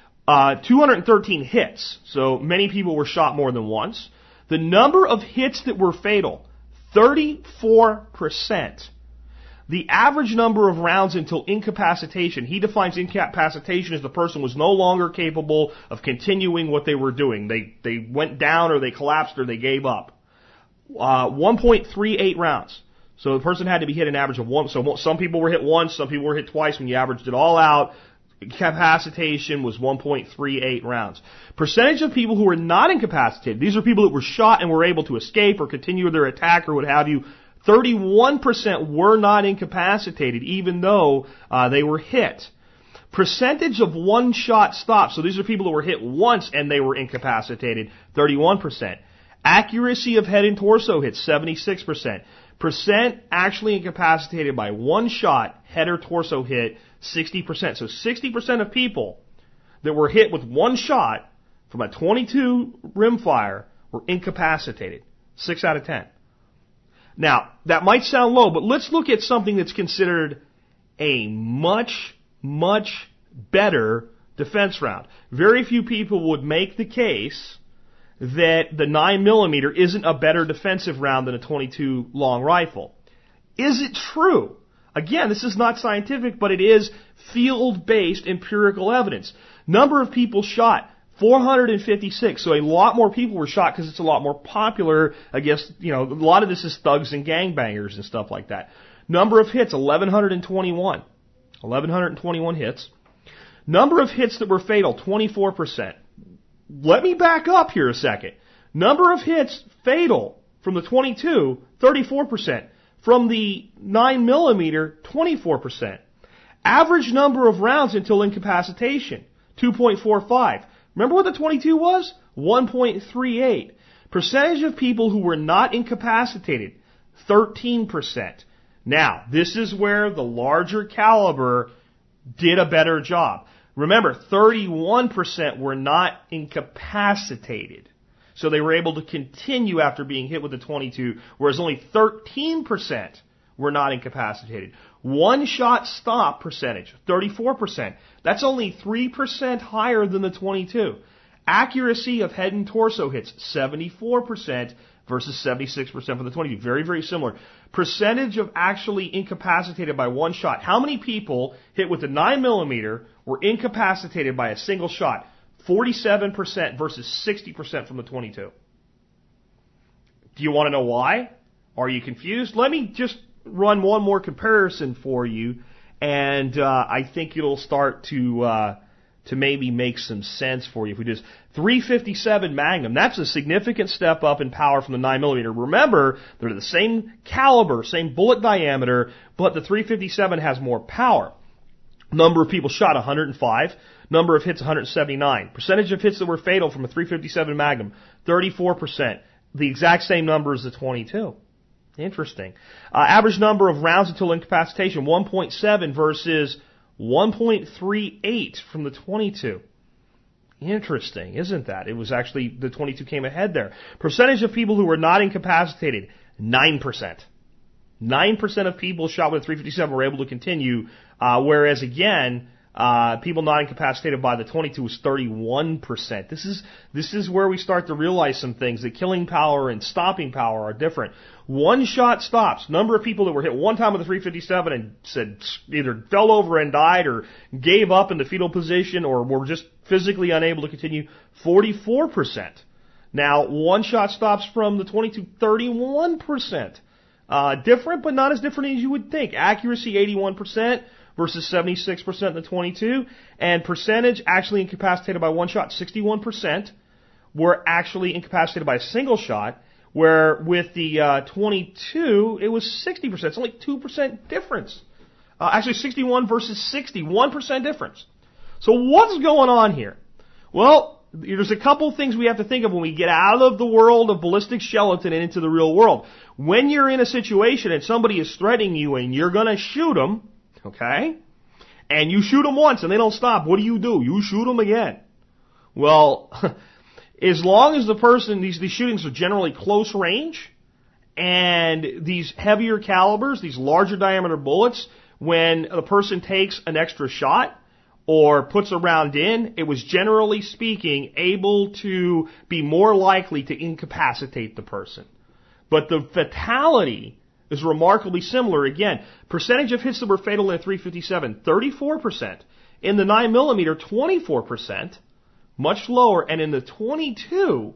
213 hits, so many people were shot more than once. The number of hits that were fatal, 34%. The average number of rounds until incapacitation, he defines incapacitation as the person was no longer capable of continuing what they were doing. They went down or they collapsed or they gave up. 1.38 rounds. So the person had to be hit an average of one. So some people were hit once, some people were hit twice. When you averaged it all out, incapacitation was 1.38 rounds. Percentage of people who were not incapacitated, these are people that were shot and were able to escape or continue their attack or what have you, 31% were not incapacitated even though they were hit. Percentage of one-shot stops, so these are people who were hit once and they were incapacitated, 31%. Accuracy of head and torso hits, 76%. Percent actually incapacitated by one shot, head or torso hit, 60%. So 60% of people that were hit with one shot from a 22 rimfire were incapacitated. 6 out of 10. Now, that might sound low, but let's look at something that's considered a much, much better defense round. Very few people would make the case that the 9mm isn't a better defensive round than a 22 long rifle. Is it true? Again, this is not scientific, but it is field-based empirical evidence. Number of people shot, 456. So a lot more people were shot because it's a lot more popular. I guess, a lot of this is thugs and gangbangers and stuff like that. Number of hits, 1,121. 1,121 hits. Number of hits that were fatal, 24%. Let me back up here a second. Number of hits fatal from the 22, 34%. From the 9mm, 24%. Average number of rounds until incapacitation, 2.45. Remember what the 22 was? 1.38. Percentage of people who were not incapacitated, 13%. Now, this is where the larger caliber did a better job. Remember, 31% were not incapacitated. So they were able to continue after being hit with the 22, whereas only 13% were not incapacitated. One-shot stop percentage, 34%. That's only 3% higher than the 22. Accuracy of head and torso hits, 74% versus 76% for the 22. Very, very similar. Percentage of actually incapacitated by one shot. How many people hit with the 9mm were incapacitated by a single shot? 47% versus 60% from the 22. Do you want to know why? Are you confused? Let me just run one more comparison for you, and I think it'll start to maybe make some sense for you. If we do this, 357 Magnum, that's a significant step up in power from the 9mm. Remember, they're the same caliber, same bullet diameter, but the 357 has more power. Number of people shot, 105. Number of hits, 179. Percentage of hits that were fatal from a 357 Magnum, 34%. The exact same number as the 22. Interesting. Average number of rounds until incapacitation, 1.7 versus 1.38 from the 22. Interesting, isn't that? It was actually, the 22 came ahead there. Percentage of people who were not incapacitated, 9%. 9% of people shot with a 357 were able to continue, whereas again, people not incapacitated by the 22 was 31%. This is where we start to realize some things, that killing power and stopping power are different. One-shot stops. Number of people that were hit one time with a 357 and said either fell over and died or gave up in the fetal position or were just physically unable to continue, 44%. Now, one-shot stops from the 22, 31%. Different, but not as different as you would think. Accuracy, 81%. Versus 76% in the 22, and percentage actually incapacitated by one shot, 61%, were actually incapacitated by a single shot, where with the 22, it was 60%. It's only 2% difference. Actually, 61 versus 60, 1% difference. So what's going on here? Well, there's a couple things we have to think of when we get out of the world of ballistic gelatin and into the real world. When you're in a situation and somebody is threatening you and you're going to shoot them, okay? And you shoot them once and they don't stop. What do? You shoot them again. Well, as long as the person, these shootings are generally close range, and these heavier calibers, these larger diameter bullets, when the person takes an extra shot or puts a round in, it was generally speaking able to be more likely to incapacitate the person. But the fatality is remarkably similar. Again, percentage of hits that were fatal in the 357, 34%. In the 9mm, 24%, much lower. And in the 22,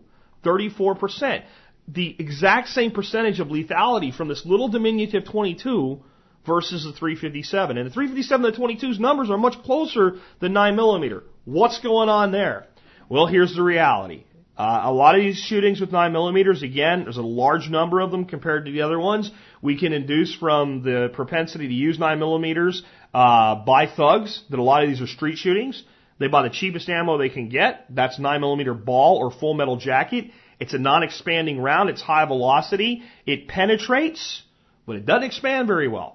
34%. The exact same percentage of lethality from this little diminutive 22 versus the 357. And the 357 and the 22's numbers are much closer than 9mm. What's going on there? Well, here's the reality. A lot of these shootings with 9mm, again, there's a large number of them compared to the other ones. We can induce from the propensity to use 9mm by thugs, that a lot of these are street shootings. They buy the cheapest ammo they can get. That's 9mm ball or full metal jacket. It's a non-expanding round. It's high velocity. It penetrates, but it doesn't expand very well.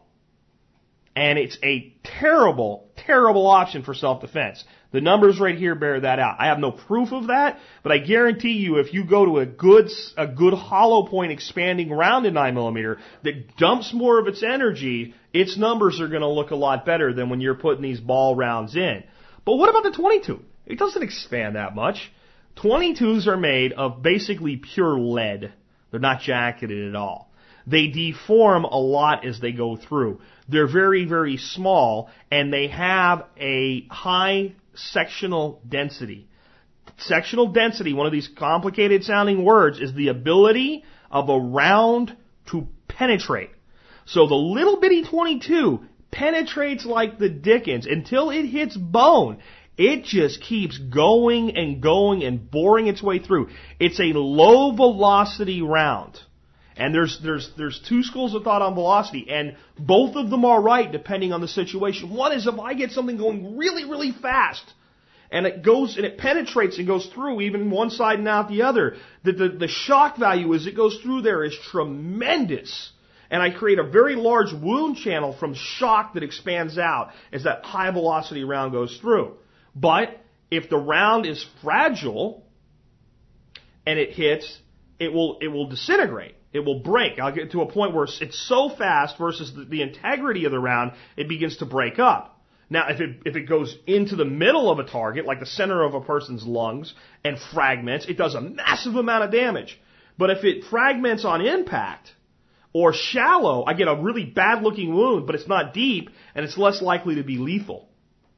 And it's a terrible, terrible option for self-defense. The numbers right here bear that out. I have no proof of that, but I guarantee you if you go to a good hollow point expanding round in 9mm that dumps more of its energy, its numbers are going to look a lot better than when you're putting these ball rounds in. But what about the 22? It doesn't expand that much. 22s are made of basically pure lead. They're not jacketed at all. They deform a lot as they go through. They're very, very small, and they have a high sectional density. Sectional density, one of these complicated sounding words, is the ability of a round to penetrate. So the little bitty .22 penetrates like the dickens until it hits bone. It just keeps going and going and boring its way through. It's a low velocity round. And there's two schools of thought on velocity, and both of them are right depending on the situation. One is if I get something going really, really fast, and it penetrates and goes through even one side and out the other, the shock value as it goes through there is tremendous. And I create a very large wound channel from shock that expands out as that high velocity round goes through. But if the round is fragile and it hits, it will disintegrate. It will break. I'll get to a point where it's so fast versus the integrity of the round, it begins to break up. Now, if it goes into the middle of a target, like the center of a person's lungs, and fragments, it does a massive amount of damage. But if it fragments on impact, or shallow, I get a really bad-looking wound, but it's not deep, and it's less likely to be lethal.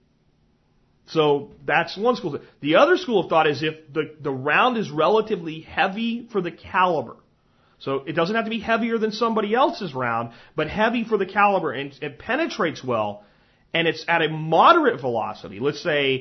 So that's one school of thought. The other school of thought is if the round is relatively heavy for the caliber. So it doesn't have to be heavier than somebody else's round, but heavy for the caliber, and it penetrates well, and it's at a moderate velocity, let's say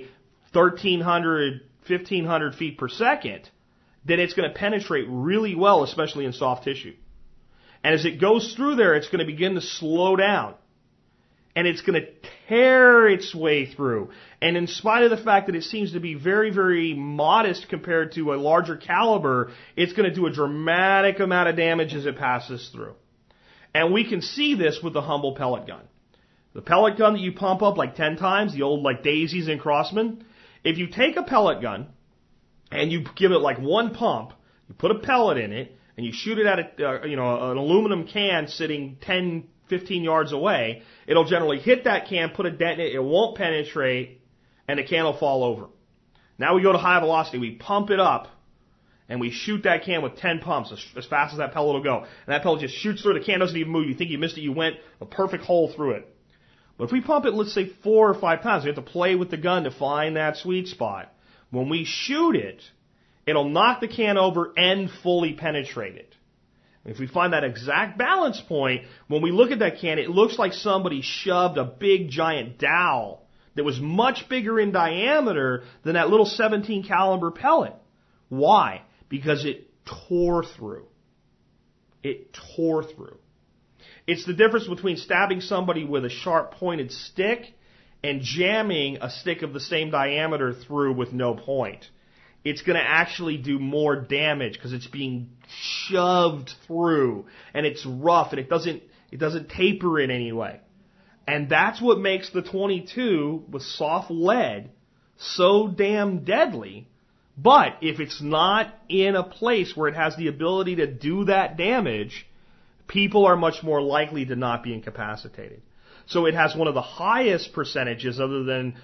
1,300, 1,500 feet per second, then it's going to penetrate really well, especially in soft tissue. And as it goes through there, it's going to begin to slow down. And it's going to tear its way through. And in spite of the fact that it seems to be very, very modest compared to a larger caliber, it's going to do a dramatic amount of damage as it passes through. And we can see this with the Humble pellet gun. The pellet gun that you pump up like 10 times, the old like Daisies and Crossman, if you take a pellet gun and you give it like one pump, you put a pellet in it, and you shoot it at an aluminum can sitting 10, 15 yards away, it'll generally hit that can, put a dent in it, it won't penetrate, and the can will fall over. Now we go to high velocity, we pump it up, and we shoot that can with 10 pumps as fast as that pellet will go. And that pellet just shoots through, the can doesn't even move, you think you missed it, you went a perfect hole through it. But if we pump it, let's say 4 or 5 times, we have to play with the gun to find that sweet spot. When we shoot it, it'll knock the can over and fully penetrate it. If we find that exact balance point, when we look at that can, it looks like somebody shoved a big giant dowel that was much bigger in diameter than that little 17 caliber pellet. Why? Because it tore through. It tore through. It's the difference between stabbing somebody with a sharp pointed stick and jamming a stick of the same diameter through with no point. It's going to actually do more damage because it's being shoved through, and it's rough, and it doesn't taper in any way. And that's what makes the .22 with soft lead so damn deadly. But if it's not in a place where it has the ability to do that damage, people are much more likely to not be incapacitated. So it has one of the highest percentages, other than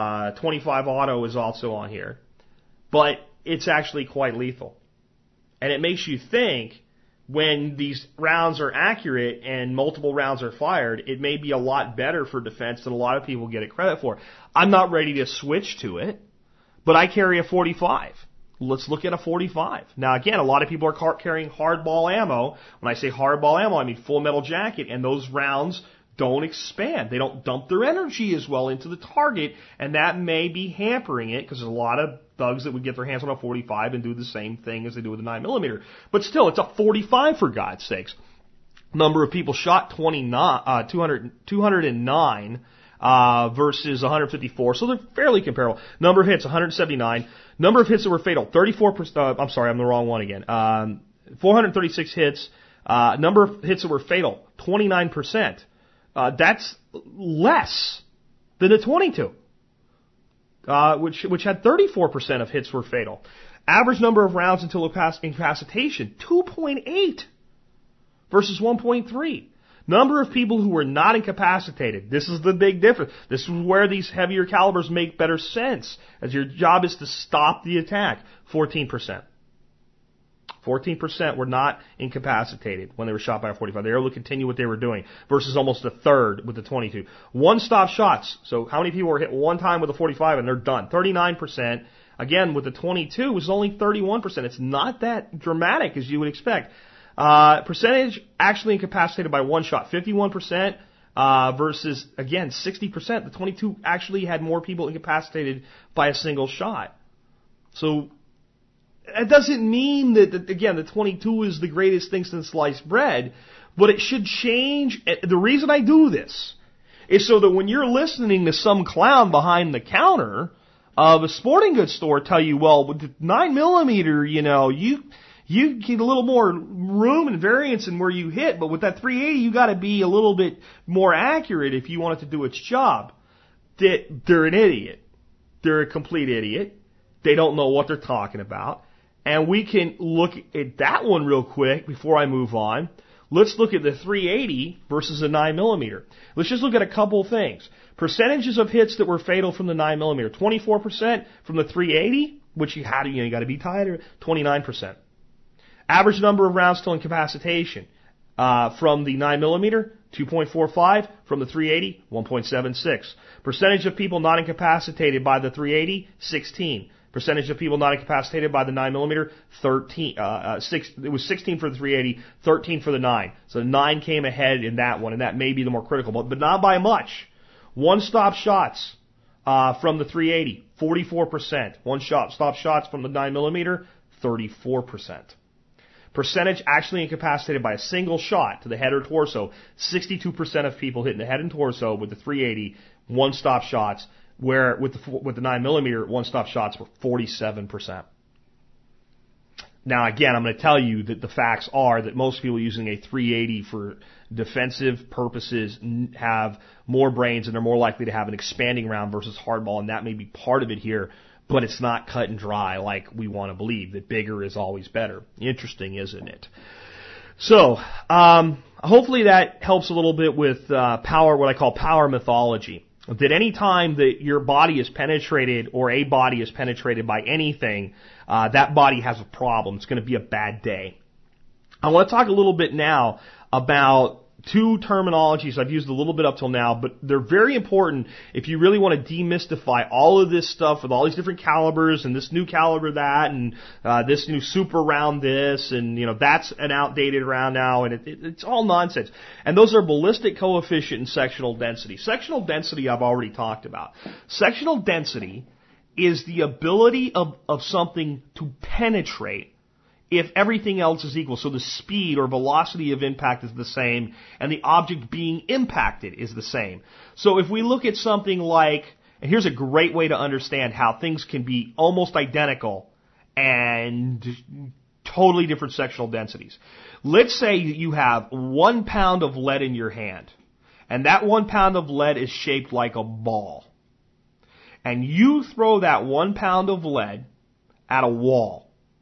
25 auto is also on here. But it's actually quite lethal. And it makes you think, when these rounds are accurate and multiple rounds are fired, it may be a lot better for defense than a lot of people get it credit for. I'm not ready to switch to it, but I carry a 45. Let's look at a 45. Now again, a lot of people are carrying hardball ammo. When I say hardball ammo, I mean full metal jacket, and those rounds don't expand. They don't dump their energy as well into the target, and that may be hampering it, because there's a lot of thugs that would get their hands on a 45 and do the same thing as they do with a 9mm. But still, it's a 45 for God's sakes. Number of people shot 209 versus 154, so they're fairly comparable. Number of hits, 179. Number of hits that were fatal, 34%. I'm sorry, I'm the wrong one again. 436 hits. Number of hits that were fatal, 29%. That's less than the .22, which had 34% of hits were fatal. Average number of rounds until incapacitation, 2.8 versus 1.3. Number of people who were not incapacitated. This is the big difference. This is where these heavier calibers make better sense, as your job is to stop the attack. 14%. 14% were not incapacitated when they were shot by a 45. They were able to continue what they were doing versus almost a third with the 22. One-stop shots. So how many people were hit one time with a 45 and they're done? 39%. Again, with the 22 was only 31%. It's not that dramatic as you would expect. Percentage actually incapacitated by one shot, 51%. Versus, again, 60%. The 22 actually had more people incapacitated by a single shot. So, that doesn't mean that, again, the 22 is the greatest thing since sliced bread, but it should change. The reason I do this is so that when you're listening to some clown behind the counter of a sporting goods store tell you, well, with the 9mm, you get a little more room and variance in where you hit, but with that 380, you got to be a little bit more accurate if you want it to do its job. They're an idiot. They're a complete idiot. They don't know what they're talking about. And we can look at that one real quick before I move on. Let's look at the 380 versus the 9mm. Let's just look at a couple of things. Percentages of hits that were fatal from the 9mm. 24% from the 380, which you got to be tighter. 29%. Average number of rounds till incapacitation from the 9mm, 2.45. From the 380, 1.76. Percentage of people not incapacitated by the 380, 16. Percentage of people not incapacitated by the 9mm, 13. It was 16 for the 380, 13 for the 9. So the 9 came ahead in that one, and that may be the more critical, but not by much. One-stop shots from the 380, 44%. One-stop shots from the 9mm, 34%. Percentage actually incapacitated by a single shot to the head or torso. 62% of people hitting the head and torso with the 380 one-stop shots, where with the 9mm one-stop shots were 47%. Now again, I'm going to tell you that the facts are that most people using a 380 for defensive purposes have more brains and they're more likely to have an expanding round versus hardball, and that may be part of it here. But it's not cut and dry like we want to believe, that bigger is always better. Interesting, isn't it? So, hopefully that helps a little bit with power, what I call power mythology. That any time that your body is penetrated or a body is penetrated by anything, that body has a problem. It's going to be a bad day. I want to talk a little bit now about two terminologies I've used a little bit up till now, but they're very important if you really want to demystify all of this stuff with all these different calibers and this new caliber that and this new super round this and that's an outdated round now, and it's all nonsense. And those are ballistic coefficient and sectional density. Sectional density I've already talked about. Sectional density is the ability of something to penetrate if everything else is equal. So the speed or velocity of impact is the same and the object being impacted is the same. So if we look at something like, and here's a great way to understand how things can be almost identical and totally different sectional densities. Let's say you have 1 pound of lead in your hand, and that 1 pound of lead is shaped like a ball. And you throw that 1 pound of lead at a wall.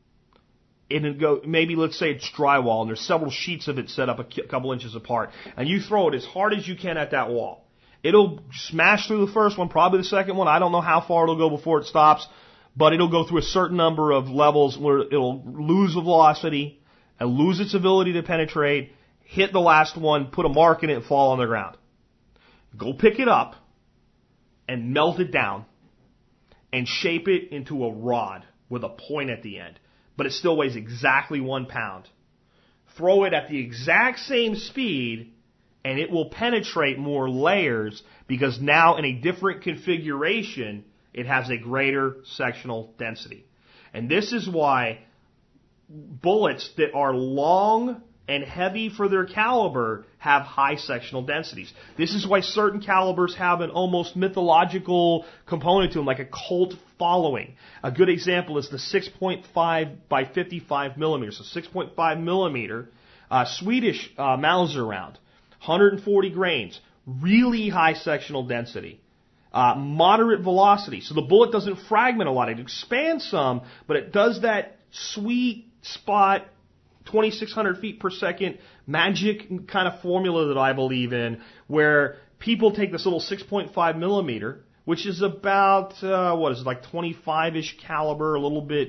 Maybe let's say it's drywall and there's several sheets of it set up a couple inches apart, and you throw it as hard as you can at that wall. It'll smash through the first one, probably the second one. I don't know how far it'll go before it stops, but it'll go through a certain number of levels where it'll lose velocity and lose its ability to penetrate, hit the last one, put a mark in it, and fall on the ground. Go pick it up and melt it down and shape it into a rod with a point at the end. But it still weighs exactly 1 pound. Throw it at the exact same speed, and it will penetrate more layers because now in a different configuration, it has a greater sectional density. And this is why bullets that are long and heavy for their caliber have high sectional densities. This is why certain calibers have an almost mythological component to them, like a cult following. A good example is the 6.5 by 55 millimeters, so 6.5 millimeter Swedish Mauser round, 140 grains, really high sectional density. Moderate velocity, so the bullet doesn't fragment a lot. It expands some, but it does that sweet spot 2,600 feet per second magic kind of formula that I believe in, where people take this little 6.5 millimeter, which is about, like 25-ish caliber, a little bit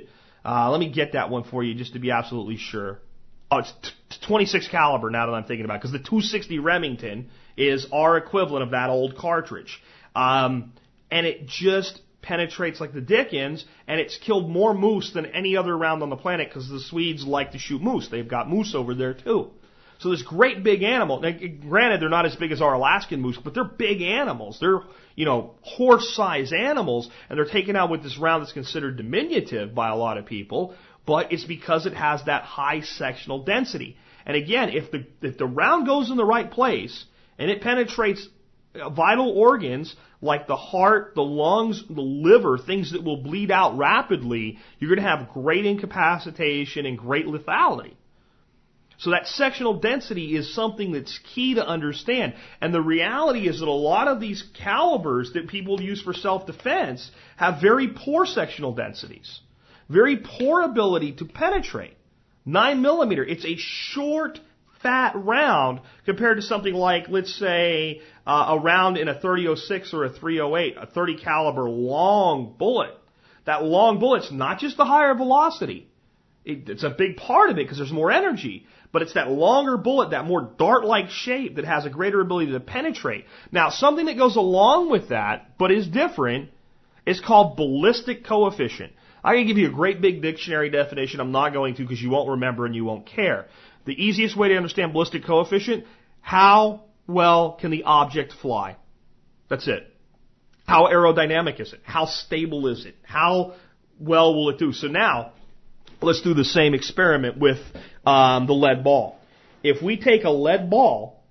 Let me get that one for you just to be absolutely sure. Oh, it's 26 caliber now that I'm thinking about it, because the 260 Remington is our equivalent of that old cartridge. And it just penetrates like the Dickens, and it's killed more moose than any other round on the planet because the Swedes like to shoot moose. They've got moose over there too. So this great big animal, now, granted they're not as big as our Alaskan moose, but they're big animals. They're, horse-sized animals, and they're taken out with this round that's considered diminutive by a lot of people, but it's because it has that high sectional density. And again, if the round goes in the right place, and it penetrates vital organs like the heart, the lungs, the liver, things that will bleed out rapidly, you're going to have great incapacitation and great lethality. So that sectional density is something that's key to understand. And the reality is that a lot of these calibers that people use for self-defense have very poor sectional densities, very poor ability to penetrate. 9mm, it's a short, fat round compared to something like, let's say, a round in a .30-06 or a .308, a 30 caliber long bullet. That long bullet's not just the higher velocity. It's a big part of it because there's more energy. But it's that longer bullet, that more dart-like shape that has a greater ability to penetrate. Now, something that goes along with that, but is different, is called ballistic coefficient. I can give you a great big dictionary definition. I'm not going to because you won't remember and you won't care. The easiest way to understand ballistic coefficient, how well can the object fly? That's it. How aerodynamic is it? How stable is it? How well will it do? So now, let's do the same experiment with the lead ball. If we take a lead ball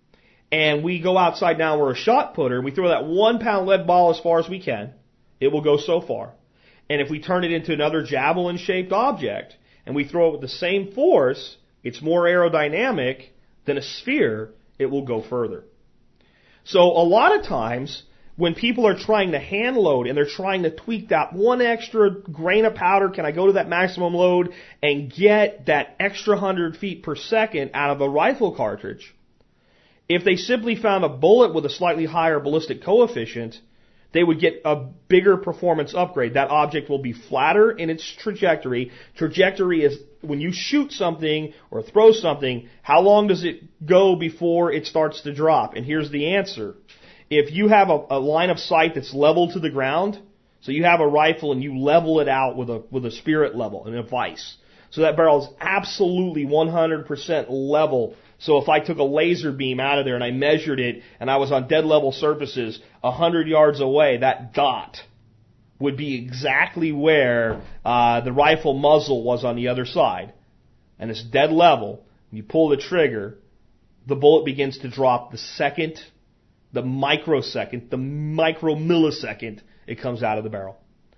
and we go outside now, we're a shot putter, and we throw that 1 pound lead ball as far as we can, it will go so far. And if we turn it into another javelin-shaped object and we throw it with the same force, it's more aerodynamic than a sphere, it will go further. So a lot of times, when people are trying to hand load and they're trying to tweak that one extra grain of powder, can I go to that maximum load and get that extra 100 feet per second out of a rifle cartridge? If they simply found a bullet with a slightly higher ballistic coefficient, they would get a bigger performance upgrade. That object will be flatter in its trajectory. Trajectory is when you shoot something or throw something, how long does it go before it starts to drop? And here's the answer. If you have a line of sight that's level to the ground, so you have a rifle and you level it out with a spirit level and a vise. So that barrel is absolutely 100% level. So if I took a laser beam out of there and I measured it and I was on dead level surfaces 100 yards away, that dot would be exactly where the rifle muzzle was on the other side. And it's dead level. You pull the trigger, the bullet begins to drop the second, the microsecond, the micromillisecond it comes out of the barrel.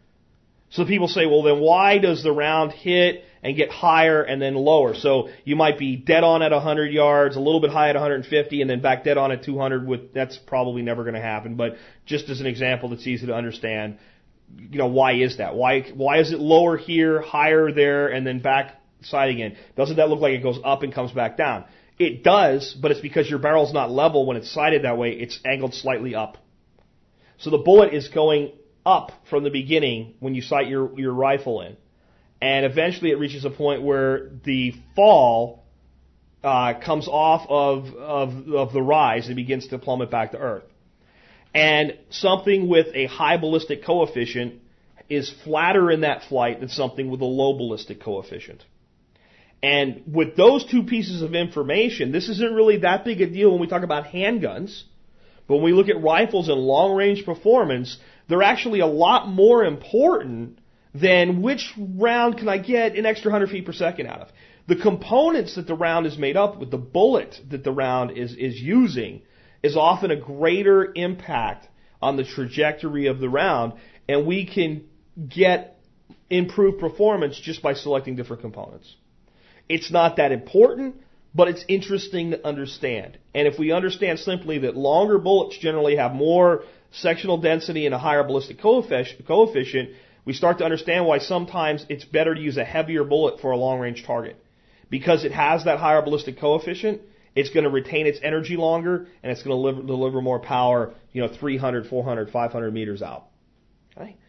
So people say, well, then why does the round hit and get higher and then lower? So you might be dead on at 100 yards, a little bit high at 150, and then back dead on at 200. That's probably never going to happen. But just as an example that's easy to understand, why is that? Why is it lower here, higher there, and then back side again? Doesn't that look like it goes up and comes back down? It does, but it's because your barrel's not level when it's sighted that way. It's angled slightly up. So the bullet is going up from the beginning when you sight your rifle in. And eventually it reaches a point where the fall comes off of the rise and begins to plummet back to earth. And something with a high ballistic coefficient is flatter in that flight than something with a low ballistic coefficient. And with those two pieces of information, this isn't really that big a deal when we talk about handguns. But when we look at rifles and long-range performance, they're actually a lot more important than which round can I get an extra 100 feet per second out of. The components that the round is made up with, the bullet that the round is using, is often a greater impact on the trajectory of the round, and we can get improved performance just by selecting different components. It's not that important, but it's interesting to understand. And if we understand simply that longer bullets generally have more sectional density and a higher ballistic coefficient, we start to understand why sometimes it's better to use a heavier bullet for a long-range target. Because it has that higher ballistic coefficient, it's going to retain its energy longer, and it's going to deliver more power, 300, 400, 500 meters out. Okay?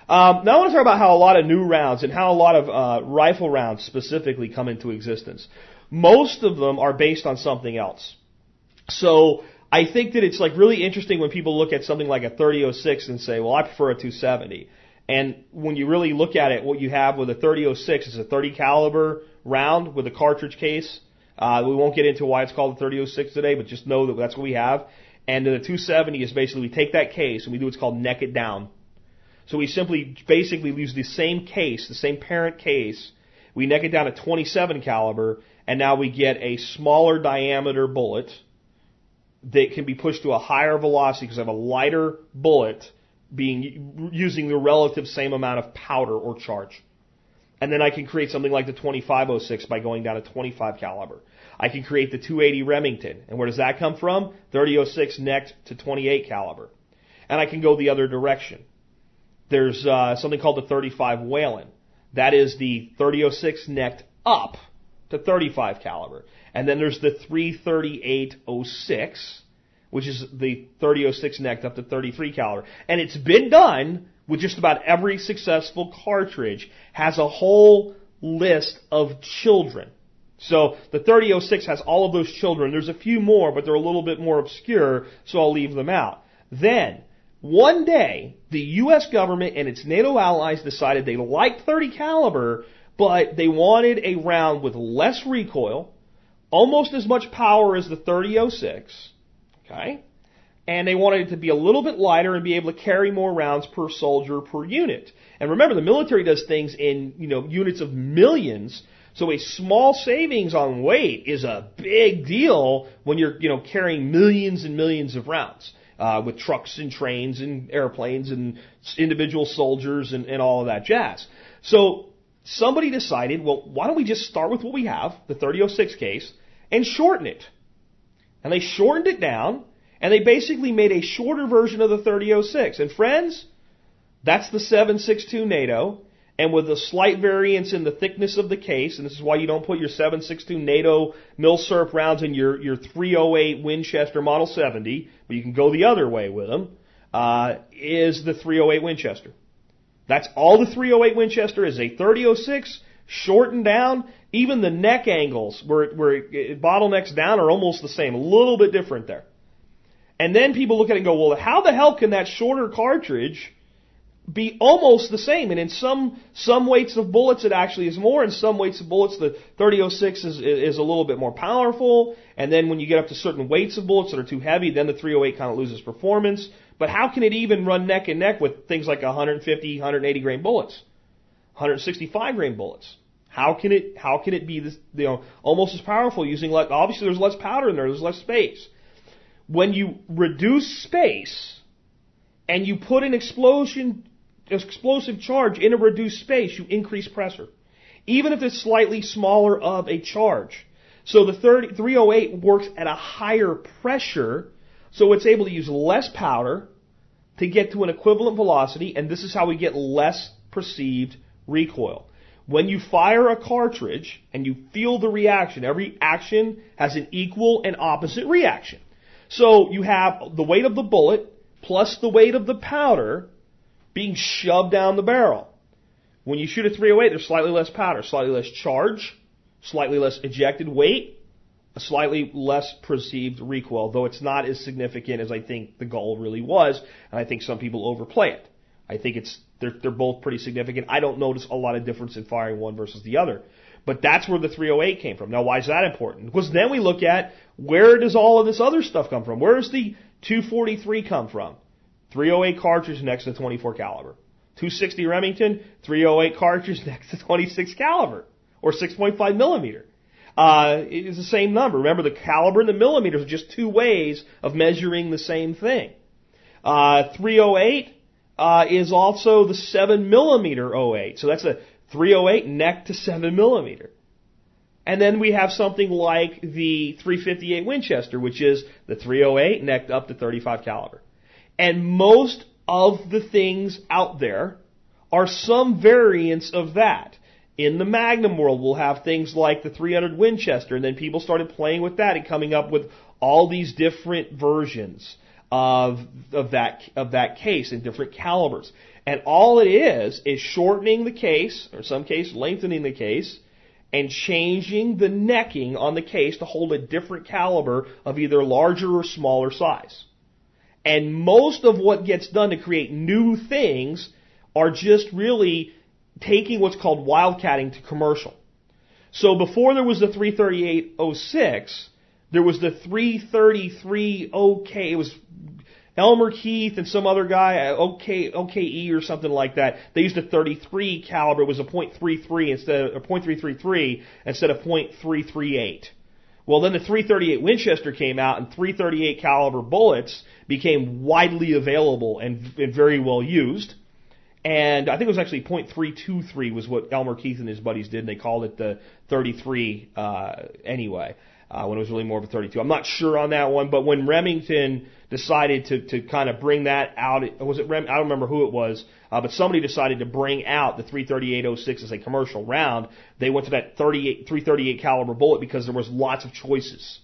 Now I want to talk about how a lot of new rounds and how a lot of rifle rounds specifically come into existence. Most of them are based on something else. So I think that it's like really interesting when people look at something like a 30-06 and say, well, I prefer a 270. And when you really look at it, what you have with a 30-06 is a 30 caliber round with a cartridge case. We won't get into why it's called a 30-06 today, but just know that that's what we have. And the 270 is basically we take that case and we do what's called neck it down. So we simply basically use the same case, the same parent case. We neck it down at 27 caliber, and now we get a smaller diameter bullet that can be pushed to a higher velocity because I have a lighter bullet using the relative same amount of powder or charge. And then I can create something like the 25-06 by going down to 25 caliber. I can create the 280 Remington. And where does that come from? 30-06 necked to 28 caliber. And I can go the other direction. There's something called the 35 Whelen. That is the 30-06 necked up to 35 caliber. And then there's the 338-06, which is the 30-06 necked up to 33 caliber. And it's been done with just about every successful cartridge, has a whole list of children. So the 30-06 has all of those children. There's a few more, but they're a little bit more obscure, so I'll leave them out. Then, one day, the U.S. government and its NATO allies decided they liked 30 caliber, but they wanted a round with less recoil, almost as much power as the 30-06, okay? And they wanted it to be a little bit lighter and be able to carry more rounds per soldier per unit. And remember, the military does things in, units of millions. So a small savings on weight is a big deal when you're, carrying millions and millions of rounds, with trucks and trains and airplanes and individual soldiers and all of that jazz. So somebody decided, well, why don't we just start with what we have, the 30-06 case, and shorten it. And they shortened it down. And they basically made a shorter version of the 30-06. And friends, that's the 7.62 NATO. And with a slight variance in the thickness of the case, and this is why you don't put your 7.62 NATO Milsurp rounds in your 308 Winchester Model 70, but you can go the other way with them, is the 308 Winchester. That's all the 308 Winchester is, a 30-06 shortened down. Even the neck angles where it bottlenecks down are almost the same, a little bit different there. And then people look at it and go, well, how the hell can that shorter cartridge be almost the same? And in some weights of bullets, it actually is more. In some weights of bullets, the 30-06 is a little bit more powerful. And then when you get up to certain weights of bullets that are too heavy, then the 308 kind of loses performance. But how can it even run neck and neck with things like 150, 180 grain bullets, 165 grain bullets? How can it be this, almost as powerful using obviously there's less powder in there, there's less space. When you reduce space and you put an explosive charge in a reduced space, you increase pressure, even if it's slightly smaller of a charge. So the 308 works at a higher pressure, so it's able to use less powder to get to an equivalent velocity, and this is how we get less perceived recoil. When you fire a cartridge and you feel the reaction, every action has an equal and opposite reaction. So you have the weight of the bullet plus the weight of the powder being shoved down the barrel. When you shoot a 308, there's slightly less powder, slightly less charge, slightly less ejected weight, a slightly less perceived recoil, though it's not as significant as I think the goal really was, and I think some people overplay it. I think they're both pretty significant. I don't notice a lot of difference in firing one versus the other. But that's where the 308 came from. Now, why is that important? Because then we look at, where does all of this other stuff come from? Where does the 243 come from? 308 cartridge next to 24 caliber. 260 Remington, 308 cartridge next to 26 caliber, or 6.5 millimeter. It is the same number. Remember, the caliber and the millimeters are just two ways of measuring the same thing. 308 is also the 7 millimeter 08. So that's a 308 neck to 7 millimeter. And then we have something like the 358 Winchester, which is the 308 necked up to 35 caliber. And most of the things out there are some variants of that. In the Magnum world, we'll have things like the 300 Winchester, and then people started playing with that and coming up with all these different versions. of that case in different calibers. And all it is shortening the case, or in some case lengthening the case, and changing the necking on the case to hold a different caliber of either larger or smaller size. And most of what gets done to create new things are just really taking what's called wildcatting to commercial. So before there was the 338.06, there was the 333 OK. It was Elmer Keith and some other guy, OKE or something like that. They used a 33 caliber. It was a .33 instead of .333 instead of .338. Well, then the 338 Winchester came out, and 338 caliber bullets became widely available and very well used. And I think it was actually .323 was what Elmer Keith and his buddies did, and they called it the 33 anyway, when it was really more of a 32. I'm not sure on that one, but when Remington decided to kind of bring that out, was it I don't remember who it was, but somebody decided to bring out the 338.06 as a commercial round. They went to that 338 caliber bullet because there was lots of choices.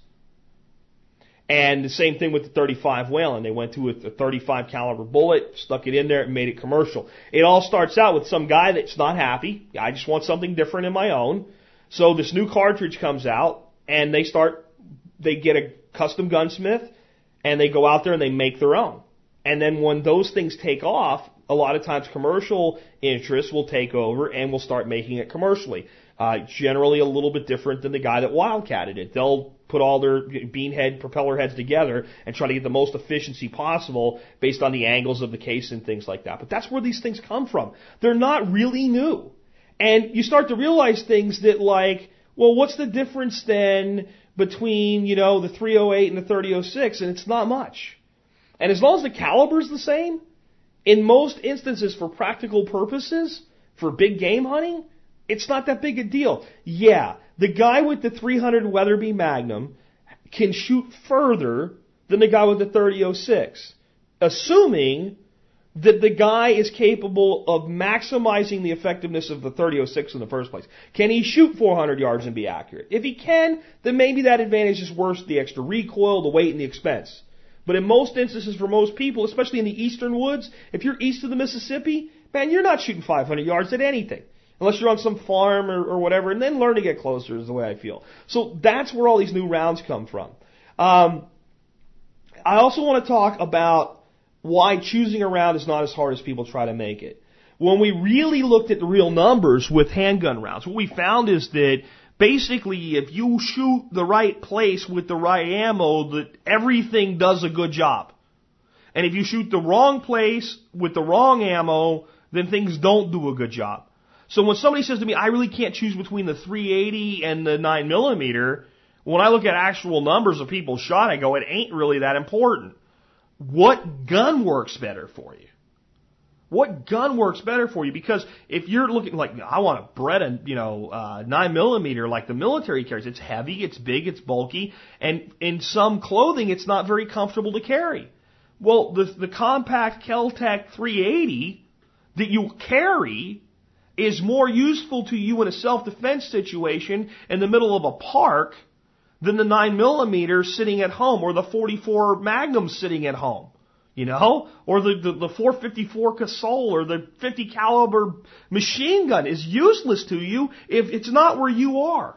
And the same thing with the 35 Whelen. They went to a 35 caliber bullet, stuck it in there, and made it commercial. It all starts out with some guy that's not happy. I just want something different in my own. So this new cartridge comes out, and they get a custom gunsmith, and they go out there and they make their own. And then when those things take off, a lot of times commercial interests will take over and will start making it commercially. Generally a little bit different than the guy that wildcatted it. They'll put all their beanhead propeller heads together and try to get the most efficiency possible based on the angles of the case and things like that. But that's where these things come from. They're not really new. And you start to realize things that like, well, what's the difference then between, the 308 and the 3006? And it's not much. And as long as the caliber's the same, in most instances for practical purposes, for big game hunting, it's not that big a deal. Yeah, the guy with the 300 Weatherby Magnum can shoot further than the guy with the 3006, assuming that the guy is capable of maximizing the effectiveness of the 3006 in the first place. Can he shoot 400 yards and be accurate? If he can, then maybe that advantage is worth the extra recoil, the weight, and the expense. But in most instances for most people, especially in the eastern woods, if you're east of the Mississippi, man, you're not shooting 500 yards at anything. Unless you're on some farm or whatever, and then learn to get closer is the way I feel. So that's where all these new rounds come from. I also want to talk about why choosing a round is not as hard as people try to make it. When we really looked at the real numbers with handgun rounds, what we found is that basically if you shoot the right place with the right ammo, that everything does a good job. And if you shoot the wrong place with the wrong ammo, then things don't do a good job. So when somebody says to me, I really can't choose between the 380 and the 9mm, when I look at actual numbers of people shot, I go, it ain't really that important. What gun works better for you? What gun works better for you? Because if you're looking like, I want a Beretta, 9mm like the military carries, it's heavy, it's big, it's bulky, and in some clothing, it's not very comfortable to carry. Well, the compact Kel-Tec 380 that you carry is more useful to you in a self-defense situation in the middle of a park than the 9mm sitting at home or the 44 Magnum sitting at home, or the 454 Casole or the 50 caliber machine gun is useless to you if it's not where you are.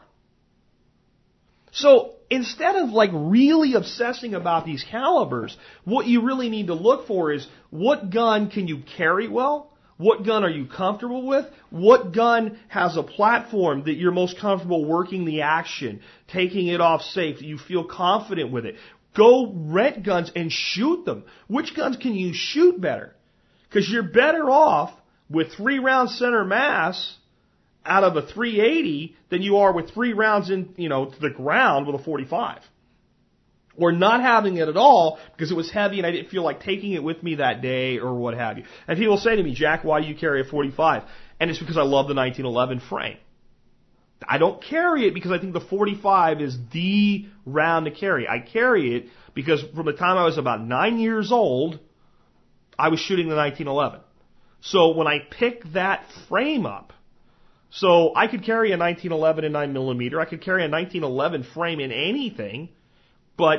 So instead of really obsessing about these calibers, what you really need to look for is what gun can you carry well? What gun are you comfortable with? What gun has a platform that you're most comfortable working the action, taking it off safe, that you feel confident with it? Go rent guns and shoot them. Which guns can you shoot better? Because you're better off with 3 rounds center mass out of a 380 than you are with 3 rounds to the ground with a 45. Or not having it at all because it was heavy and I didn't feel like taking it with me that day or what have you. And people say to me, Jack, why do you carry a 45? And it's because I love the 1911 frame. I don't carry it because I think the 45 is the round to carry. I carry it because from the time I was about 9 years old, I was shooting the 1911. So when I picked that frame up, so I could carry a 1911 in 9mm, I could carry a 1911 frame in anything, but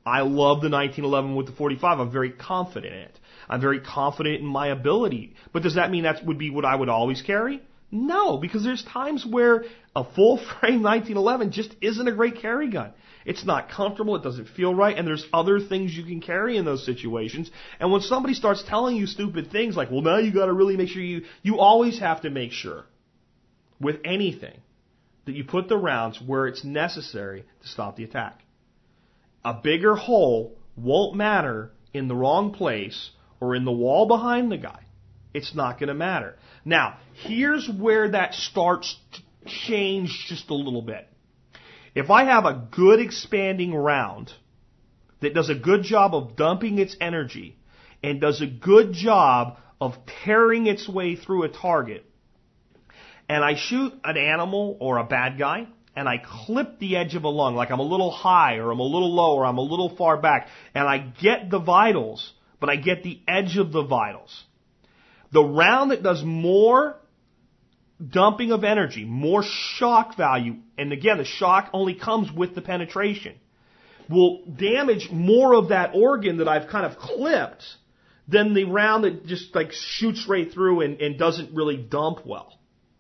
I love the 1911 with the 45. I'm very confident in it. I'm very confident in my ability. But does that mean that would be what I would always carry? No, because there's times where a full-frame 1911 just isn't a great carry gun. It's not comfortable, it doesn't feel right, and there's other things you can carry in those situations. And when somebody starts telling you stupid things like, well, now you got to really make sure you always have to make sure with anything that you put the rounds where it's necessary to stop the attack. A bigger hole won't matter in the wrong place or in the wall behind the guy. It's not going to matter. Now, here's where that starts to change just a little bit. If I have a good expanding round that does a good job of dumping its energy and does a good job of tearing its way through a target, and I shoot an animal or a bad guy, and I clip the edge of a lung, like I'm a little high or I'm a little low or I'm a little far back, and I get the vitals, but I get the edge of the vitals. The round that does more dumping of energy, more shock value, and again, the shock only comes with the penetration, will damage more of that organ that I've kind of clipped than the round that just like shoots right through and doesn't really dump well.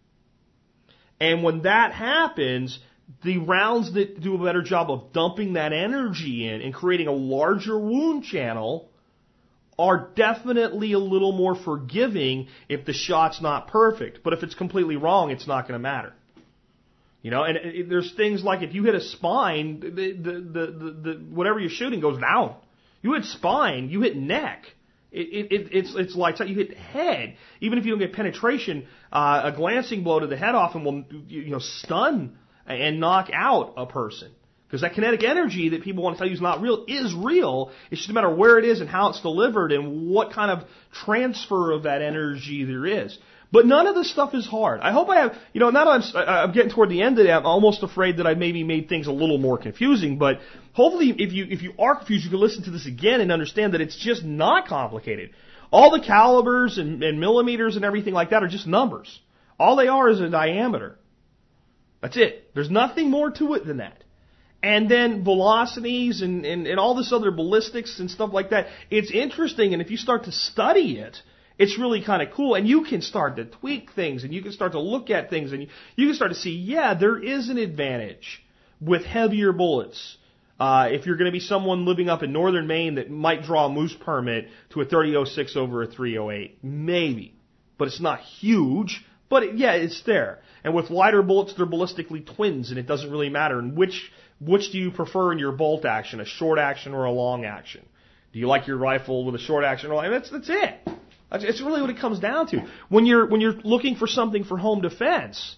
And when that happens, the rounds that do a better job of dumping that energy in and creating a larger wound channel are definitely a little more forgiving if the shot's not perfect. But if it's completely wrong, it's not going to matter. You know, and there's things like if you hit a spine, the whatever you're shooting goes down. You hit spine, you hit neck. It's lights out. You hit head. Even if you don't get penetration, a glancing blow to the head often will stun and knock out a person. Because that kinetic energy that people want to tell you is not real is real. It's just a matter of where it is and how it's delivered and what kind of transfer of that energy there is. But none of this stuff is hard. I hope I have, now that I'm getting toward the end of it, I'm almost afraid that I maybe made things a little more confusing. But hopefully if you are confused, you can listen to this again and understand that it's just not complicated. All the calibers and millimeters and everything like that are just numbers. All they are is a diameter. That's it. There's nothing more to it than that. And then velocities and all this other ballistics and stuff like that. It's interesting, and if you start to study it, it's really kind of cool. And you can start to tweak things, and you can start to look at things, and you can start to see, yeah, there is an advantage with heavier bullets. If you're going to be someone living up in northern Maine that might draw a moose permit to a 30.06 over a 3.08, maybe. But it's not huge. But it's there. And with lighter bullets, they're ballistically twins, and it doesn't really matter. And which do you prefer in your bolt action, a short action or a long action? Do you like your rifle with a short action? That's it. It's really what it comes down to. When you're looking for something for home defense,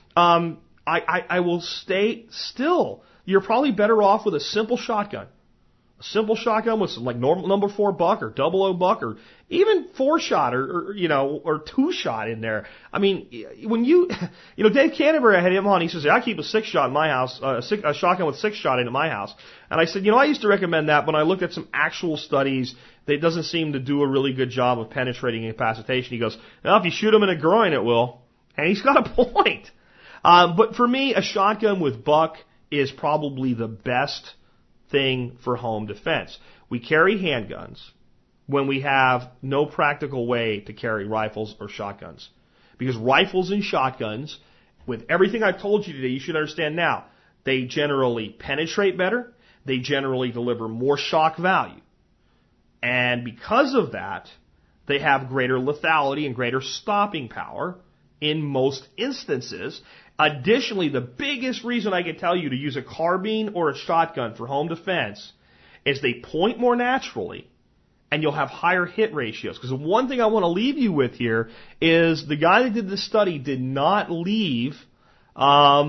I will stay still. You're probably better off with a simple shotgun. A simple shotgun with like normal number 4 buck or 00 buck or even 4-shot or 2-shot in there. I mean, when Dave Canterbury, I had him on. He says, I keep a 6-shot in my house, a shotgun with 6-shot in my house. And I said, I used to recommend that, but I looked at some actual studies. That doesn't seem to do a really good job of penetrating incapacitation. He goes, well, if you shoot him in a groin, it will. And he's got a point. But for me, a shotgun with buck is probably the best thing for home defense. We carry handguns when we have no practical way to carry rifles or shotguns. Because rifles and shotguns, with everything I've told you today, you should understand now, they generally penetrate better, they generally deliver more shock value. And because of that, they have greater lethality and greater stopping power in most instances. Additionally, the biggest reason I can tell you to use a carbine or a shotgun for home defense is they point more naturally and you'll have higher hit ratios. Because the one thing I want to leave you with here is the guy that did this study did not leave out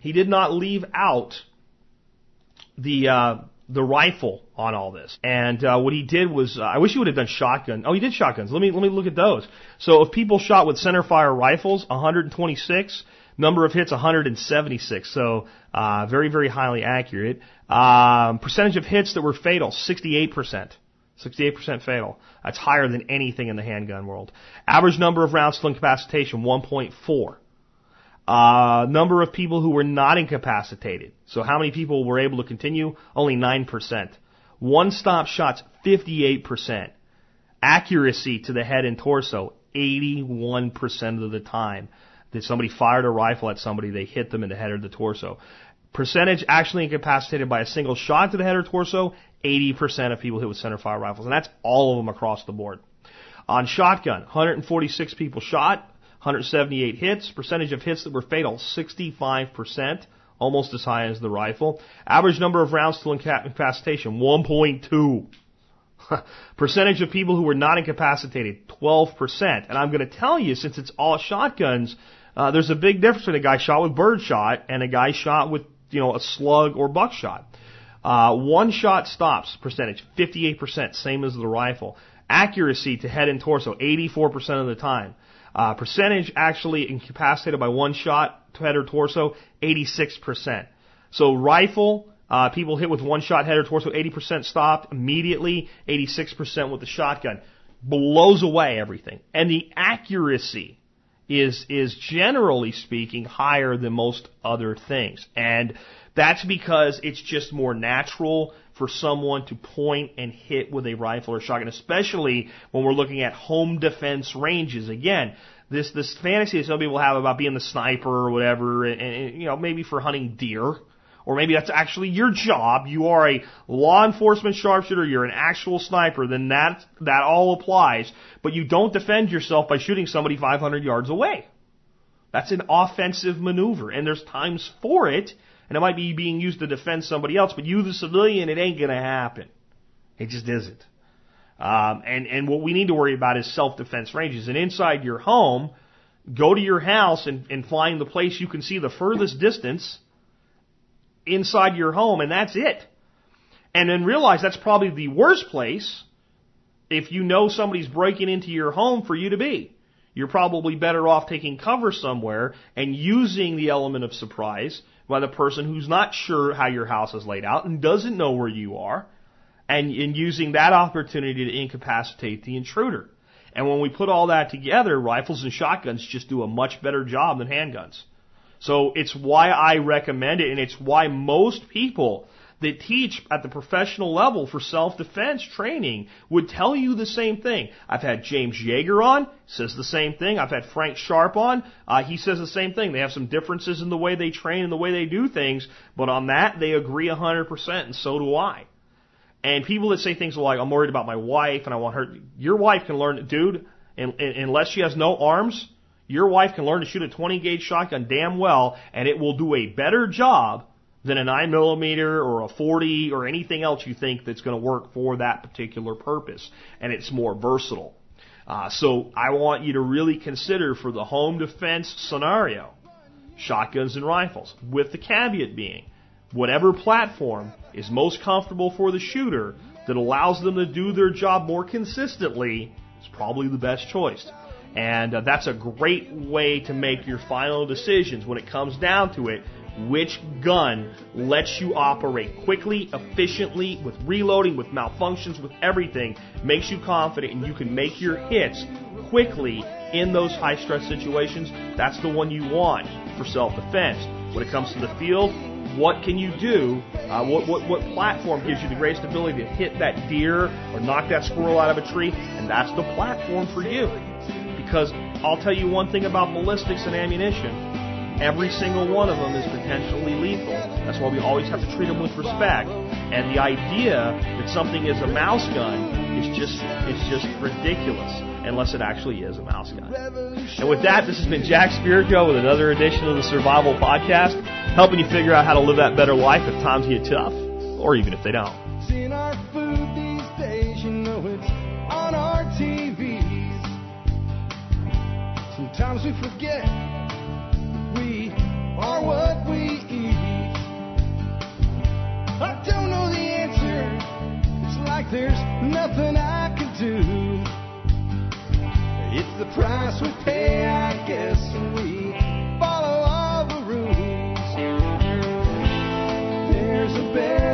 the rifle on all this. And what he did was, I wish he would have done shotgun. Oh, he did shotguns. Let me look at those. So if people shot with centerfire rifles, 126. Number of hits, 176. So very, very highly accurate. Percentage of hits that were fatal, 68%. 68% fatal. That's higher than anything in the handgun world. Average number of rounds to incapacitation, 1.4. Number of people who were not incapacitated. So how many people were able to continue? Only 9%. One-stop shots, 58%. Accuracy to the head and torso, 81% of the time that somebody fired a rifle at somebody, they hit them in the head or the torso. Percentage actually incapacitated by a single shot to the head or torso, 80% of people hit with centerfire rifles. And that's all of them across the board. On shotgun, 146 people shot, 178 hits. Percentage of hits that were fatal, 65%. Almost as high as the rifle. Average number of rounds to incapacitation, 1.2. Percentage of people who were not incapacitated, 12%. And I'm going to tell you, since it's all shotguns, there's a big difference between a guy shot with birdshot and a guy shot with, a slug or buckshot. One shot stops percentage, 58%, same as the rifle. Accuracy to head and torso, 84% of the time. Percentage actually incapacitated by one shot to head or torso, 86%. So rifle, people hit with one shot head or torso, 80% stopped immediately, 86% with the shotgun. Blows away everything. And the accuracy is generally speaking higher than most other things. And that's because it's just more natural for someone to point and hit with a rifle or shotgun, especially when we're looking at home defense ranges. Again, this fantasy that some people have about being the sniper or whatever, and maybe for hunting deer, or maybe that's actually your job. You are a law enforcement sharpshooter. You're an actual sniper. Then that all applies. But you don't defend yourself by shooting somebody 500 yards away. That's an offensive maneuver, and there's times for it. And it might be being used to defend somebody else, but you, the civilian, it ain't going to happen. It just isn't. And what we need to worry about is self-defense ranges. And inside your home, go to your house and find the place you can see the furthest distance inside your home, and that's it. And then realize that's probably the worst place if you know somebody's breaking into your home for you to be. You're probably better off taking cover somewhere and using the element of surprise by the person who's not sure how your house is laid out and doesn't know where you are, and using that opportunity to incapacitate the intruder. And when we put all that together, rifles and shotguns just do a much better job than handguns. So it's why I recommend it, and it's why most people that teach at the professional level for self-defense training would tell you the same thing. I've had James Yeager on, says the same thing. I've had Frank Sharp on, he says the same thing. They have some differences in the way they train and the way they do things, but on that they agree 100%, and so do I. And people that say things like, I'm worried about my wife and I want her, your wife can learn, dude, unless she has no arms, your wife can learn to shoot a 20-gauge shotgun damn well, and it will do a better job than a 9mm or a 40 or anything else you think that's going to work for that particular purpose. And it's more versatile. So I want you to really consider for the home defense scenario, shotguns and rifles, with the caveat being, whatever platform is most comfortable for the shooter that allows them to do their job more consistently is probably the best choice. And that's a great way to make your final decisions when it comes down to it. Which gun lets you operate quickly, efficiently, with reloading, with malfunctions, with everything, makes you confident and you can make your hits quickly in those high-stress situations. That's the one you want for self-defense. When it comes to the field, what can you do? What platform gives you the greatest ability to hit that deer or knock that squirrel out of a tree? And that's the platform for you. Because I'll tell you one thing about ballistics and ammunition. Every single one of them is potentially lethal. That's why we always have to treat them with respect. And the idea that something is a mouse gun is just ridiculous, unless it actually is a mouse gun. And with that, this has been Jack Spirko with another edition of the Survival Podcast, helping you figure out how to live that better life if times get tough, or even if they don't. It's in our food these days, it's on our TVs. Sometimes we forget we are what we eat. I don't know the answer. It's like there's nothing I can do. It's the price we pay, I guess, and we follow all the rules. There's a bear